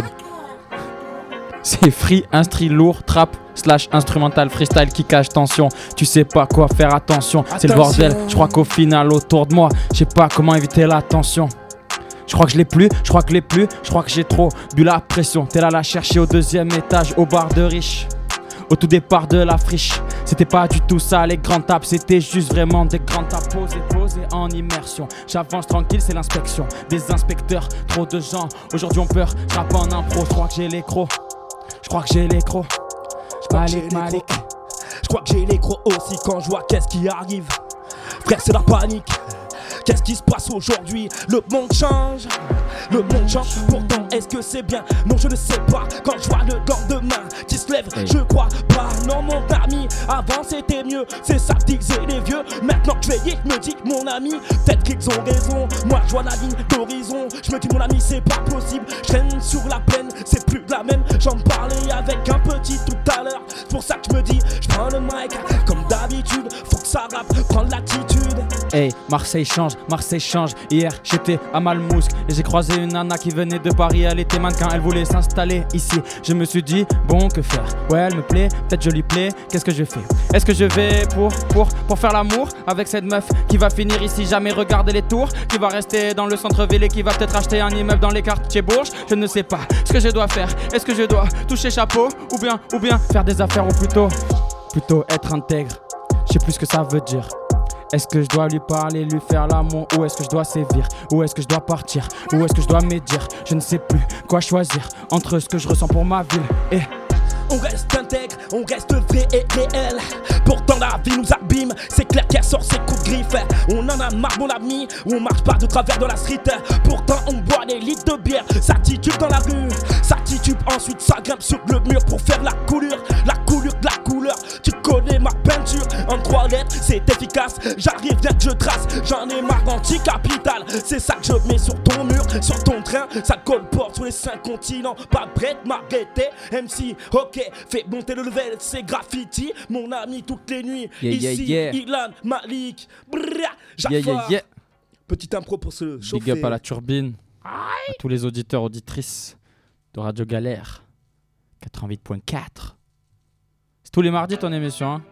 C'est free, instri, lourd, trap, slash, instrumental, freestyle, kickage, tension. Tu sais pas quoi faire, attention. attention. C'est le bordel. Je crois qu'au final, autour de moi, je sais pas comment éviter l'attention. Je crois que je l'ai plus, je crois que je l'ai plus, je crois que j'ai trop bu la pression. T'es là la chercher au deuxième étage, au bar de riche. Au tout départ de la friche, c'était pas du tout ça les grandes tapes, c'était juste vraiment des grandes tapes posées, posées en immersion. J'avance tranquille, c'est l'inspection des inspecteurs, trop de gens, aujourd'hui on peur, j'rappe en impro, je crois que j'ai les crocs, je crois que j'ai les crocs, Malik, Malik. Je crois que j'ai les crocs aussi quand je vois qu'est-ce qui arrive, frère c'est la panique. Qu'est-ce qui se passe aujourd'hui? Le monde change, le monde change, pourtant est-ce que c'est bien? Non je ne sais pas, quand je vois le lendemain qui se lève, hey. Je crois pas, non mon ami, avant c'était mieux, c'est ça que disaient les vieux, maintenant que je vieillis, je me dis que mon ami, peut-être qu'ils ont raison, moi je vois la ligne d'horizon, je me dis mon ami c'est pas possible, je traîne sur la plaine, c'est plus de la même, j'en parlais avec un petit tout à l'heure, c'est pour ça que je me dis, je prends le mic, comme d'habitude, faut que ça rappe, prendre l'attitude. Hey, Marseille change, Marseille change. Hier, j'étais à Malmousque et j'ai croisé une nana qui venait de Paris. Elle était mannequin, elle voulait s'installer ici. Je me suis dit, bon, que faire? Ouais, elle me plaît, peut-être je lui plais. Qu'est-ce que je fais? Est-ce que je vais pour, pour, pour faire l'amour avec cette meuf qui va finir ici, jamais regarder les tours, qui va rester dans le centre-ville et qui va peut-être acheter un immeuble dans les quartiers Bourges? Je ne sais pas ce que je dois faire. Est-ce que je dois toucher chapeau ou bien, ou bien faire des affaires ou plutôt, plutôt être intègre? Je sais plus ce que ça veut dire. Est-ce que je dois lui parler, lui faire l'amour, ou est-ce que je dois sévir, ou est-ce que je dois partir, ou est-ce que je dois médire? Je ne sais plus quoi choisir entre ce que je ressens pour ma ville et... On reste intègre, on reste vrai et réel. Pourtant la vie nous abîme, c'est clair qu'elle sort ses coups de griffe. On en a marre mon ami, on marche pas de travers de la street. Pourtant on boit des litres de bière, ça titube dans la rue. Ça titube ensuite, ça grimpe sur le mur pour faire la coulure. La coulure de la couleur, tu connais ma peinture. En trois lettres, c'est efficace, j'arrive bien que je trace. J'en ai marre d'anti-capital, c'est ça que je mets sur ton mur. Sur ton train, ça colporte sur les cinq continents. Pas prête, m'arrêter, M C, ok. Fais monter le level, c'est graffiti. Mon ami toutes les nuits, yeah, ici, yeah, yeah. Ilan, Malik, Bria, Jafar. Yeah, yeah, yeah. Petite impro pour se chauffer. Big up à la turbine, à tous les auditeurs, auditrices de Radio Galère quatre-vingt-huit point quatre. C'est tous les mardis ton émission, hein?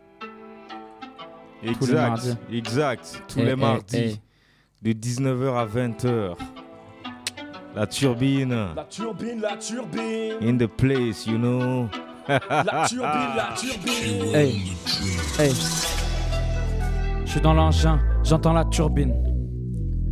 Exact, tous les mardis. exact. Tous hey, les hey, mardis, hey. de dix-neuf heures à vingt heures. La turbine. La turbine, la turbine. In the place, you know. La turbine, la turbine. Hey, hey. Je suis dans l'engin, j'entends la turbine.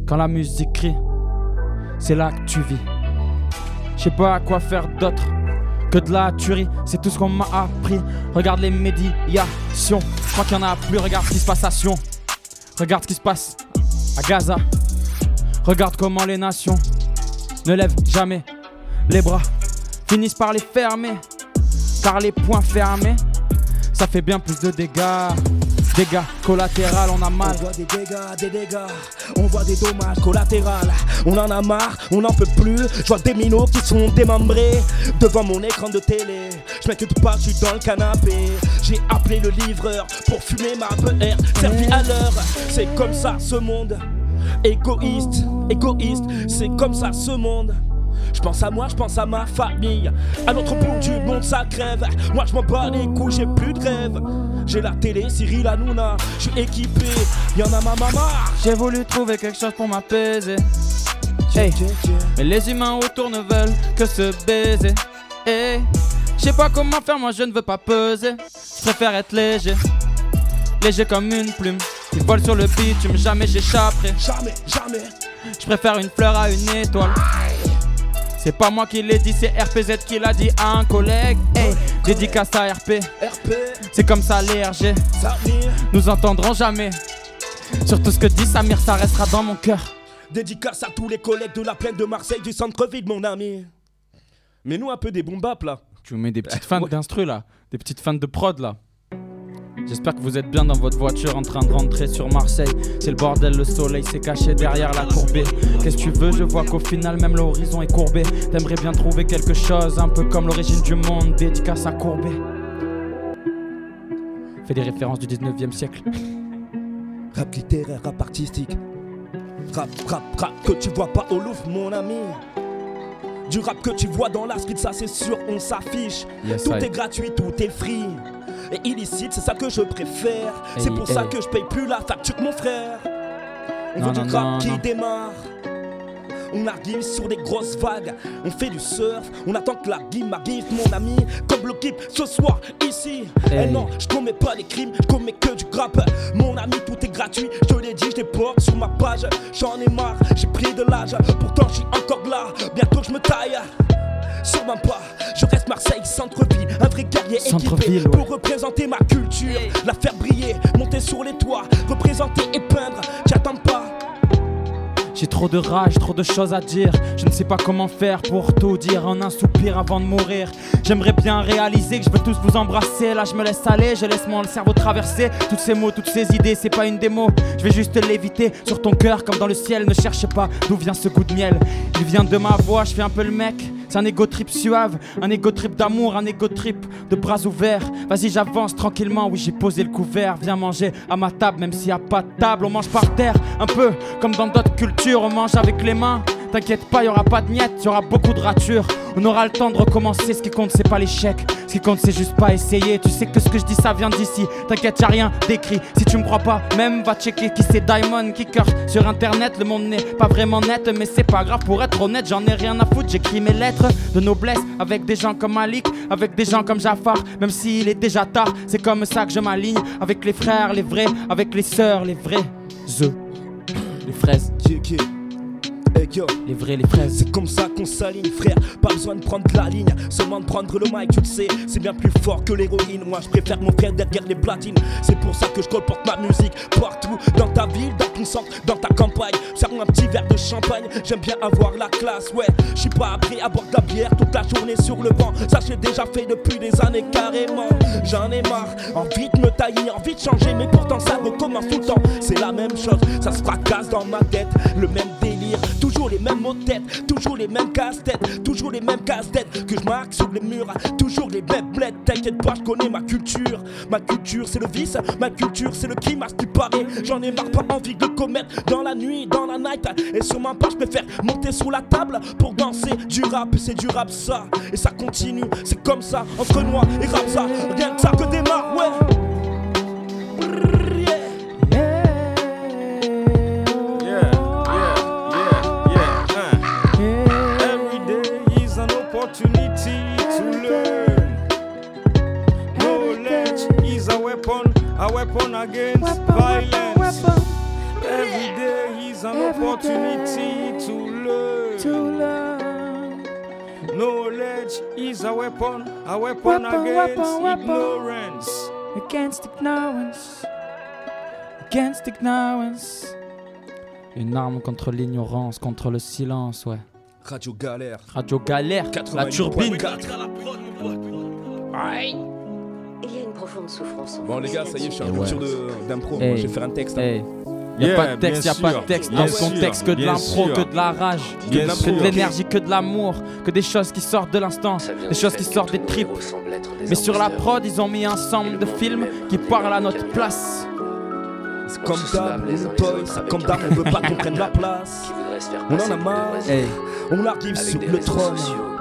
Quand la musique crie, c'est là que tu vis. Je sais pas quoi faire d'autre que de la tuerie, c'est tout ce qu'on m'a appris. Regarde les médiations, je crois qu'il y en a plus. Regarde ce qui se passe à Sion, regarde ce qui se passe à Gaza. Regarde comment les nations ne lèvent jamais les bras, finissent par les fermer, car les poings fermés, ça fait bien plus de dégâts. Dégâts collatéraux, on a mal. On voit des dégâts, des dégâts, on voit des dommages collatéraux. On en a marre, on n'en peut plus. Je vois des minots qui sont démembrés devant mon écran de télé. Je m'inquiète pas, je suis dans le canapé. J'ai appelé le livreur pour fumer ma B R servi à l'heure. C'est comme ça ce monde, égoïste, égoïste. C'est comme ça ce monde. Je pense à moi, je pense à ma famille. À l'autre bout du monde, ça crève. Moi, je m'en bats les couilles, j'ai plus de rêve. J'ai la télé, Cyril Hanouna. Je suis équipé, y'en a ma maman. J'ai voulu trouver quelque chose pour m'apaiser. Hey. Mais les humains autour ne veulent que se baiser. Hey. Je sais pas comment faire, moi je ne veux pas peser. Je préfère être léger, léger comme une plume qui vole sur le bitume. Jamais j'échapperai. Jamais, jamais. Je préfère une fleur à une étoile. C'est pas moi qui l'ai dit, c'est R P Z qui l'a dit à un collègue. Hey, dédicace à R P. C'est comme ça les R G nous entendront jamais. Sur tout ce que dit Samir, ça restera dans mon cœur. Dédicace à tous les collègues de la plaine de Marseille, du centre-ville, mon ami. Mais nous un peu des boom bap là. Tu mets des petites fans d'instru là, des petites fans de prod là. J'espère que vous êtes bien dans votre voiture en train de rentrer sur Marseille. C'est le bordel, le soleil s'est caché derrière la courbée. Qu'est-ce que tu veux, je vois qu'au final même l'horizon est courbé. T'aimerais bien trouver quelque chose, un peu comme l'origine du monde, dédicace à Courbet. Fais des références du dix-neuvième siècle. Rap littéraire, rap artistique. Rap, rap, rap que tu vois pas au Louvre, mon ami. Du rap que tu vois dans la street, ça c'est sûr, on s'affiche. Yes, tout I... est gratuit, tout est free. Et illicite, c'est ça que je préfère. Hey, c'est pour hey. ça que je paye plus la facture, mon frère. On non, veut non, du rap non, qui non. démarre. On arrive sur des grosses vagues. On fait du surf. On attend que la game arrive, mon ami. Comme le clip ce soir, ici. Hey. Eh non, je commets pas des crimes, je commets que du grap. Mon ami, tout est gratuit. Je te l'ai dit, je les porte sur ma page. J'en ai marre, j'ai pris de l'âge. Pourtant, je suis encore là. Bientôt, je me taille. Sûrement pas, je reste Marseille, centre-ville, un vrai guerrier équipé ouais. pour représenter ma culture, hey. la faire briller, monter sur les toits, représenter et peindre, j'attends pas. J'ai trop de rage, trop de choses à dire. Je ne sais pas comment faire pour tout dire en un soupir avant de mourir. J'aimerais bien réaliser que je veux tous vous embrasser. Là je me laisse aller, je laisse mon cerveau traverser. Tous ces mots, toutes ces idées, c'est pas une démo. Je vais juste l'éviter sur ton cœur comme dans le ciel. Ne cherche pas d'où vient ce goût de miel. Il vient de ma voix, je fais un peu le mec. C'est un ego trip suave, un ego trip d'amour, un ego trip de bras ouverts. Vas-y j'avance tranquillement, oui j'ai posé le couvert. Viens manger à ma table, même s'il n'y a pas de table. On mange par terre, un peu comme dans d'autres cultures. On mange avec les mains, t'inquiète pas, y'aura pas de miettes, y'aura beaucoup de ratures. On aura le temps de recommencer, ce qui compte c'est pas l'échec. Ce qui compte c'est juste pas essayer. Tu sais que ce que je dis ça vient d'ici. T'inquiète y'a rien d'écrit. Si tu me crois pas, même va checker qui c'est Diamond Kicker. Sur internet le monde n'est pas vraiment net. Mais c'est pas grave pour être honnête, j'en ai rien à foutre. J'écris mes lettres de noblesse avec des gens comme Malik, avec des gens comme Jafar. Même s'il est déjà tard, c'est comme ça que je m'aligne. Avec les frères, les vrais, avec les sœurs, les vrais œufs, les fraises. Hey yo, les vrais, les fraises. C'est comme ça qu'on s'aligne, frère. Pas besoin de prendre la ligne, seulement de prendre le mic, tu le sais. C'est bien plus fort que l'héroïne. Moi je préfère mon frère derrière les platines. C'est pour ça que je colporte ma musique partout. Dans ta ville, dans ton centre, dans ta campagne. Serre-moi un petit verre de champagne. J'aime bien avoir la classe, ouais. Je suis pas appris à boire de la bière toute la journée sur le banc. Ça j'ai déjà fait depuis des années carrément. J'en ai marre, envie de me tailler, envie de changer. Mais pourtant ça recommence tout le temps. C'est la même chose, ça se fracasse dans ma tête. Le même délire. Toujours les mêmes mots de tête, toujours les mêmes casse-têtes, toujours les mêmes casse-têtes que je marque sur les murs, toujours les mêmes bleds. T'inquiète pas, je connais ma culture. Ma culture c'est le vice, ma culture c'est le crime à ce qui paraît. J'en ai marre, pas envie de le commettre dans la nuit, dans la night. Et sur ma part, je préfère monter sur la table pour danser du rap. C'est du rap ça, et ça continue, c'est comme ça, entre moi et rap ça. Rien que ça que démarre, ouais. A weapon against weapon, violence. Weapon, Every day is an Every opportunity day to learn. to learn. Knowledge is a weapon, a weapon, Weapon, against weapon, weapon. ignorance. Against ignorance. Against ignorance. Une arme contre l'ignorance, contre le silence, ouais. Radio Galère. Radio Galère, la turbine. Aïe. Il y a une profonde souffrance. Bon les gars, ça y est, je suis en Ouais. culture de- d'impro. Hey. Moi, je vais faire un texte. hein. Hey. Y'a Yeah, pas de texte, bien y'a pas sûr, de texte bien dans son sûr, texte, que de bien l'impro, sûr. que de la rage, Bien que, sûr. de l'énergie, que de l'amour, que des choses qui sortent de l'instant, des choses qui sortent des tripes. Mais sur la prod, ils ont mis un ensemble de films qui parlent à notre place. C'est comme d'hab, les boys, comme d'hab, on veut pas qu'on prenne la place. On en a marre, Hey. on arrive sur le trône.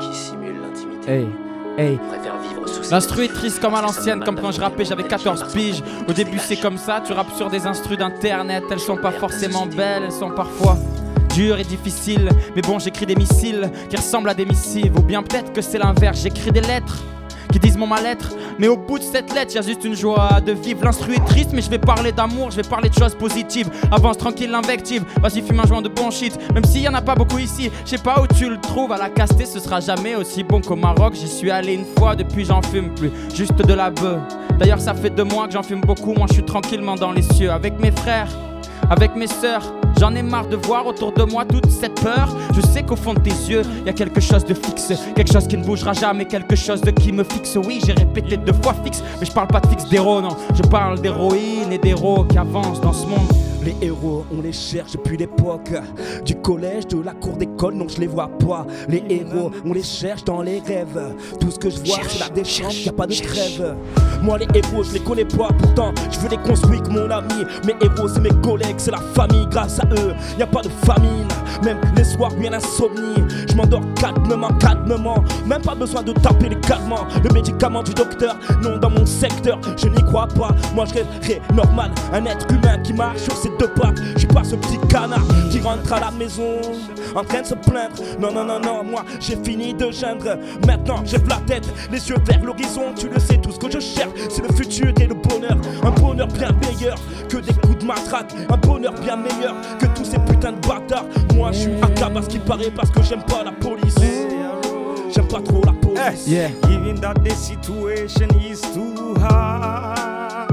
Hey, hey. Préfère vivre sous L'instru est triste comme à l'ancienne, comme quand je rappais, j'avais quatorze piges. Au début c'est comme ça, tu rappes sur des instrus d'internet. Elles sont pas forcément belles, elles sont parfois dures et difficiles. Mais bon, j'écris des missiles qui ressemblent à des missives. Ou bien peut-être que c'est l'inverse, j'écris des lettres qui disent mon mal-être. Mais au bout de cette lettre, y a juste une joie de vivre. L'instru est triste, mais je vais parler d'amour, je vais parler de choses positives. Avance tranquille l'invective, vas-y fume un joint de bon shit. Même s'il y en a pas beaucoup ici, je sais pas où tu le trouves. À la casté, ce sera jamais aussi bon qu'au Maroc. J'y suis allé une fois, depuis j'en fume plus, juste de la beuh. D'ailleurs ça fait deux mois que j'en fume beaucoup, moi je suis tranquillement dans les cieux. Avec mes frères, avec mes sœurs, j'en ai marre de voir autour de moi toute cette peur. Je sais qu'au fond de tes yeux, y a quelque chose de fixe, quelque chose qui ne bougera jamais, quelque chose de qui me fixe. Oui, j'ai répété deux fois fixe, mais je parle pas de fixe d'héros, non. Je parle d'héroïne et d'héros qui avancent dans ce monde. Les héros, on les cherche depuis l'époque du collège, de la cour d'école, non je les vois pas. Les héros, on les cherche dans les rêves. Tout ce que je vois, c'est la déchange, y a pas de trêve. Moi les héros, je les connais pas, pourtant je veux les construire comme mon ami. Mes héros, c'est mes collègues, c'est la famille. Grâce à eux, y a pas de famine. Même les soirs, bien l'insomnie. Je m'endors calmement, calmement. Même pas besoin de taper les calmants. Le médicament du docteur, non dans mon secteur, je n'y crois pas. Moi je rêverais normal, un être humain qui marche sur ses deux pattes. Je suis pas ce petit canard qui rentre à la maison en train de se plaindre. Non, non, non, non, moi j'ai fini de geindre. Maintenant j'ai la tête, les yeux vers l'horizon. Tu le sais, tout ce que je cherche, c'est le futur et le bonheur. Un bonheur bien meilleur que des coups de matraque. Un bonheur bien meilleur que tous ces putains de bâtards. Moi je suis à cabas ce qui paraît parce que j'aime pas la police. J'aime pas trop la police. Yeah. Even that the situation is too hard,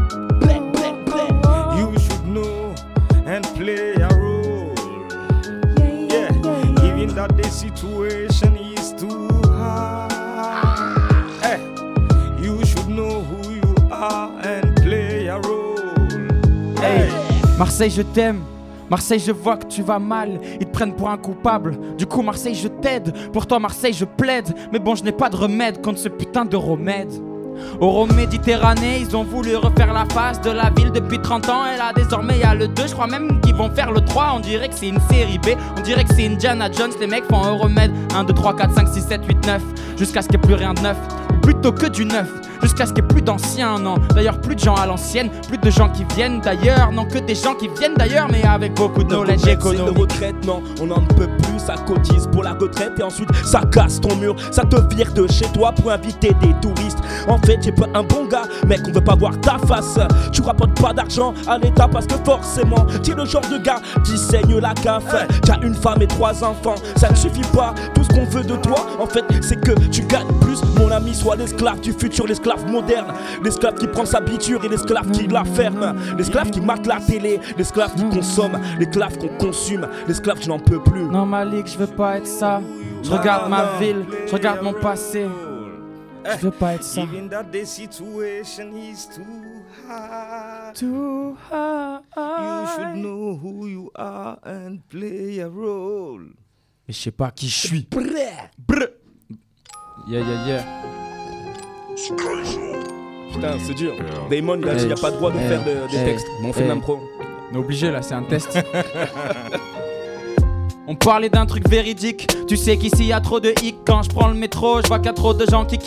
you should know and play a role. Yeah. Even that the situation is too hard, hey, you should know who you are and play a role. Hey, Marseille, je t'aime. Marseille, je vois que tu vas mal, ils te prennent pour un coupable. Du coup, Marseille, je t'aide. Pour toi, Marseille, je plaide. Mais bon, je n'ai pas de remède contre ce putain de remède. Euro-Méditerranée, ils ont voulu refaire la face de la ville depuis trente ans. Et là, désormais, y a le deux. Je crois même qu'ils vont faire le trois. On dirait que c'est une série B. On dirait que c'est Indiana Jones. Les mecs font un remède. un, deux, trois, quatre, cinq, six, sept, huit, neuf. Jusqu'à ce qu'il n'y ait plus rien de neuf. Plutôt que du neuf. Jusqu'à ce qu'il n'y ait plus d'anciens, non. D'ailleurs, plus de gens à l'ancienne. Plus de gens qui viennent d'ailleurs. Non, que des gens qui viennent d'ailleurs. Mais avec beaucoup de knowledge économique. De retraite, non, on n'en peut plus. Ça cotise pour la retraite et ensuite ça casse ton mur. Ça te vire de chez toi pour inviter des touristes. En fait, t'es pas un bon gars, mec, on veut pas voir ta face. Tu rapportes pas d'argent à l'État parce que forcément t'es le genre de gars qui saigne la gaffe. T'as une femme et trois enfants, ça ne suffit pas. Tout ce qu'on veut de toi, en fait, c'est que tu gagnes plus. Mon ami, sois l'esclave du futur, l'esclave moderne. L'esclave qui prend sa biture et l'esclave qui la ferme. L'esclave qui mate la télé, l'esclave qui consomme, l'esclave qu'on consume, l'esclave qui n'en peut plus. Non, Malik, je veux pas être ça. Je regarde ma ville, je regarde mon passé. Je veux pas être ça. Even that the situation is too hard, too hard, you should know who you are and play a role. Mais je sais pas qui je suis. Brr. Yeah, yeah, yeah. Putain, c'est dur. Damon, il a dit, il n'y a pas le droit de hey, faire de, des hey, textes. Mais on fait hey. de l'impro. On est obligé là, c'est un test. On parlait d'un truc véridique. Tu sais qu'ici y a trop de hic. Quand je prends le métro, je vois qu'il y a trop de gens qui kick.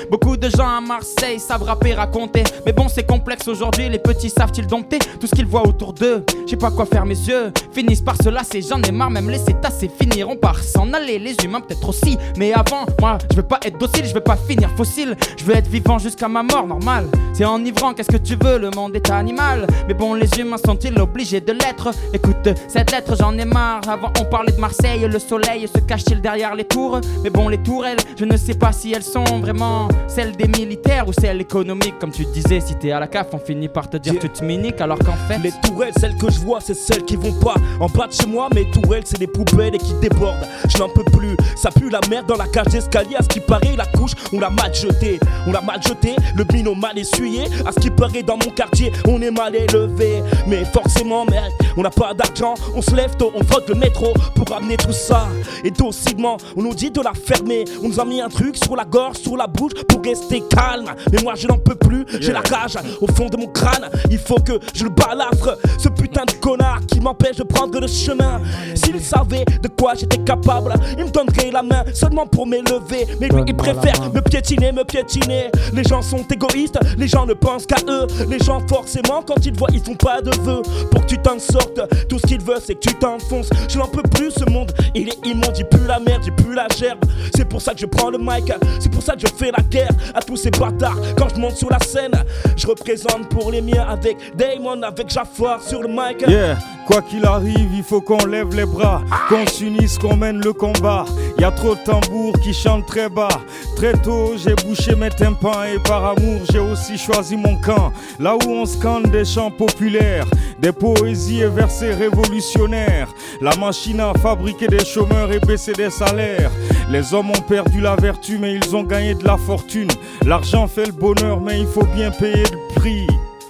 Beaucoup de gens à Marseille savent rapper, raconter. Mais bon, c'est complexe aujourd'hui, les petits savent-ils dompter tout ce qu'ils voient autour d'eux. J'ai pas quoi faire, mes yeux finissent par se lasser. J'en ai marre, même laisser tasser, finiront par s'en aller. Les humains peut-être aussi, mais avant, moi je veux pas être docile, je veux pas finir fossile. Je veux être vivant jusqu'à ma mort, normal. C'est enivrant, qu'est-ce que tu veux, le monde est animal. Mais bon, les humains sont-ils obligés de l'être? Écoute, cette lettre j'en ai marre. Avant on parlait de Marseille, le soleil se cache-t-il derrière les tours? Mais bon, les tourelles, je ne sais pas si elles sont vraiment celles des militaires ou celles économiques. Comme tu disais, si t'es à la C A F, on finit par te dire yeah. Tu te miniques, alors qu'en fait les tourelles, celles que je vois, c'est celles qui vont pas en bas de chez moi. Mes tourelles, c'est des poubelles et qui débordent. Je n'en peux plus, ça pue la merde dans la cage d'escalier. À ce qui paraît, la couche, on l'a mal jetée. On l'a mal jeté, le binôme mal essuyé. À ce qui paraît, dans mon quartier, on est mal élevé. Mais forcément, merde, on n'a pas d'argent. On se lève tôt, on vote le métro pour ramener tout ça. Et docilement, on nous dit de la fermer. On nous a mis un truc sur la gorge, sur la bouche pour rester calme. Mais moi je n'en peux plus, yeah. J'ai la rage au fond de mon crâne. Il faut que je le balafre, ce putain de connard qui m'empêche de prendre le chemin. S'il savait de quoi j'étais capable, il me donnerait la main seulement pour m'élever. Mais lui il préfère me piétiner, me piétiner. Les gens sont égoïstes, les gens ne pensent qu'à eux. Les gens forcément quand ils te voient ils font pas de vœux pour que tu t'en sortes. Tout ce qu'ils veulent c'est que tu t'enfonces. Je n'en peux plus, ce monde il est immonde, il pue la merde, il pue la gerbe. C'est pour ça que je prends le mic, c'est pour ça que je fais la guerre à tous ces bâtards. Quand je monte sur la scène, je représente pour les miens avec Damon, avec Jafar sur le mic. Yeah, quoi qu'il arrive, il faut qu'on lève les bras, qu'on s'unisse, qu'on mène le combat. Y a trop de tambours qui chantent très bas. Très tôt, j'ai bouché mes tympans et par amour, j'ai aussi choisi mon camp. Là où on scande des chants populaires, des poésies et versets révolutionnaires. La machine a fabriqué des chômeurs et baissé des salaires. Les hommes ont perdu la vertu mais ils ont gagné de la fortune. L'argent fait le bonheur mais il faut bien payer le prix.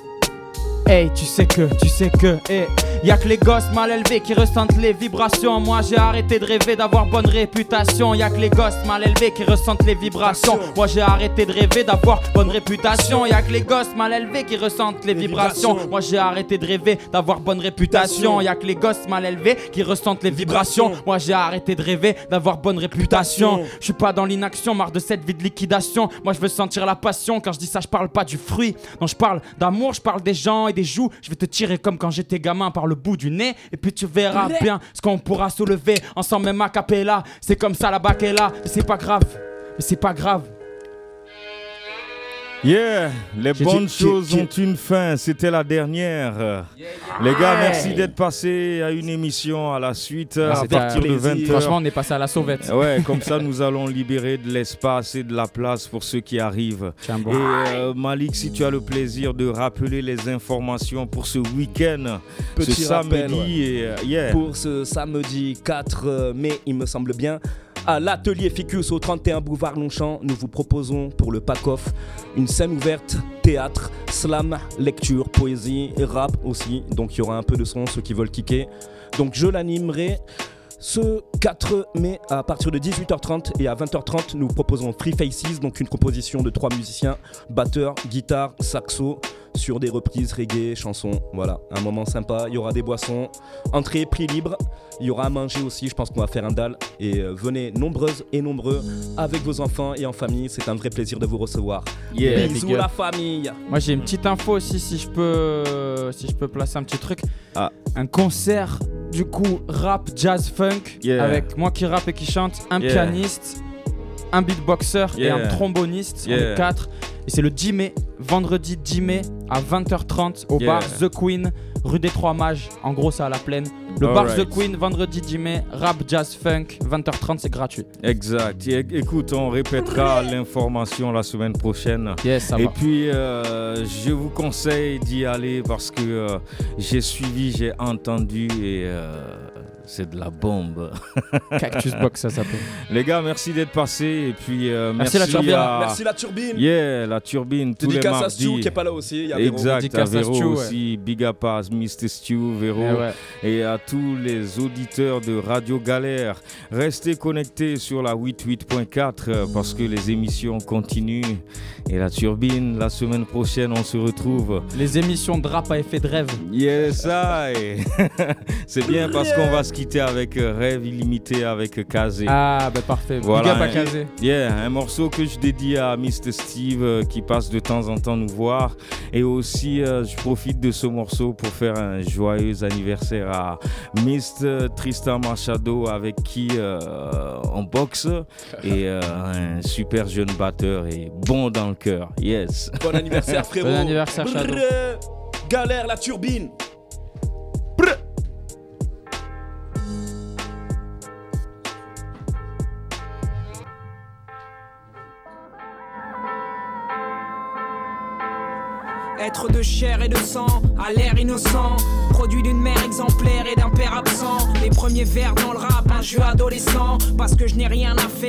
Hey, tu sais que, tu sais que, hey, y'a que les gosses mal élevés qui ressentent les vibrations. Moi j'ai arrêté de rêver d'avoir bonne réputation. Y'a que les gosses mal élevés qui ressentent les vibrations. Moi j'ai arrêté de rêver d'avoir bonne réputation. Y'a que les gosses mal élevés qui ressentent les vibrations. Moi j'ai arrêté de rêver d'avoir bonne réputation. Y'a que les gosses mal élevés qui ressentent les vibrations. Moi j'ai arrêté de rêver d'avoir bonne réputation. Je suis pas dans l'inaction, marre de cette vie de liquidation. Moi je veux sentir la passion. Quand je dis ça je parle pas du fruit. Non je parle d'amour, je parle des gens et des joues. Je vais te tirer comme quand j'étais gamin par le bout du nez. Et puis tu verras bien ce qu'on pourra soulever ensemble même a cappella. C'est comme ça la bac est là. Mais c'est pas grave, mais c'est pas grave. Yeah, les J'ai bonnes dit- choses j'ai- ont une fin, c'était la dernière. Les gars, merci d'être passés à une émission à la suite Ah, à c'était partir un de plaisir. vingt heures. Franchement, on est passé à la sauvette. Ouais, comme ça nous allons libérer de l'espace et de la place pour ceux qui arrivent. bon. Et euh, Malik, si tu as le plaisir de rappeler les informations pour ce week-end, Petit ce rappel, samedi, ouais. et, euh, yeah. Pour ce samedi quatre mai, il me semble bien, à l'atelier Ficus au trente et un boulevard Longchamp, nous vous proposons pour le pack-off une scène ouverte, théâtre, slam, lecture, poésie et rap aussi. Donc il y aura un peu de son, ceux qui veulent kicker. Donc je l'animerai ce quatre mai à partir de dix-huit heures trente et à vingt heures trente, nous proposons Free Faces, donc une composition de trois musiciens, batteur, guitare, saxo, sur des reprises reggae, chansons. Voilà, un moment sympa. Il y aura des boissons, entrée, prix libre. Il y aura à manger aussi. Je pense qu'on va faire un dalle. Et euh, venez nombreuses et nombreux avec vos enfants et en famille. C'est un vrai plaisir de vous recevoir. Yeah, Bisous big up. la famille. Moi j'ai une petite info aussi si je peux si je peux placer un petit truc. Ah. Un concert du coup rap jazz funk Yeah. avec moi qui rappe et qui chante, un Yeah. pianiste, un beatboxer et Yeah. un tromboniste. On Yeah. est quatre. Et c'est le dix mai, vendredi dix mai à vingt heures trente au Yeah. bar The Queen, rue des Trois Mages. En gros c'est à la plaine. Le bar Alright. The Queen, vendredi dix mai, rap jazz funk, vingt heures trente, c'est gratuit. Exact. Et, écoute, on répétera l'information la semaine prochaine. Yes, ça Et va. puis, euh, je vous conseille d'y aller parce que euh, j'ai suivi, j'ai entendu et euh, c'est de la bombe. Cactus Box, ça s'appelle. Les gars, merci d'être passés. Et puis, euh, Merci merci, la turbine. à... Merci la turbine. Yeah, la turbine, tous les Dédicace à mardis. Stu qui est pas là aussi. Il y a Véro. Exact, à Dédicace à Véro Stu, ouais. aussi. Big up à mister Stu, Véro, Eh ouais. et à tous les auditeurs de Radio Galère. Restez connectés sur la quatre-vingt-huit point quatre parce que les émissions continuent. Et la turbine, la semaine prochaine, on se retrouve. Les émissions de rap à effet de rêve. Yes, I. C'est bien parce qu'on va se quitter avec euh, Rêve illimité avec Kazé. Ah, bah parfait. Big up à Kazé. Yeah, un morceau que je dédie à mister Steve euh, qui passe de temps en temps nous voir. Et aussi, euh, je profite de ce morceau pour faire un joyeux anniversaire à mister Tristan Machado avec qui euh, on boxe. Et euh, un super jeune batteur et bon dans le cœur. Yes. Bon anniversaire, frérot. Bon anniversaire, Shadow. Brrr, Galère, la turbine. Être de chair et de sang, à l'air innocent, produit d'une mère exemplaire et d'un père absent. Les premiers vers dans le rap, un jeu adolescent, parce que je n'ai rien à faire.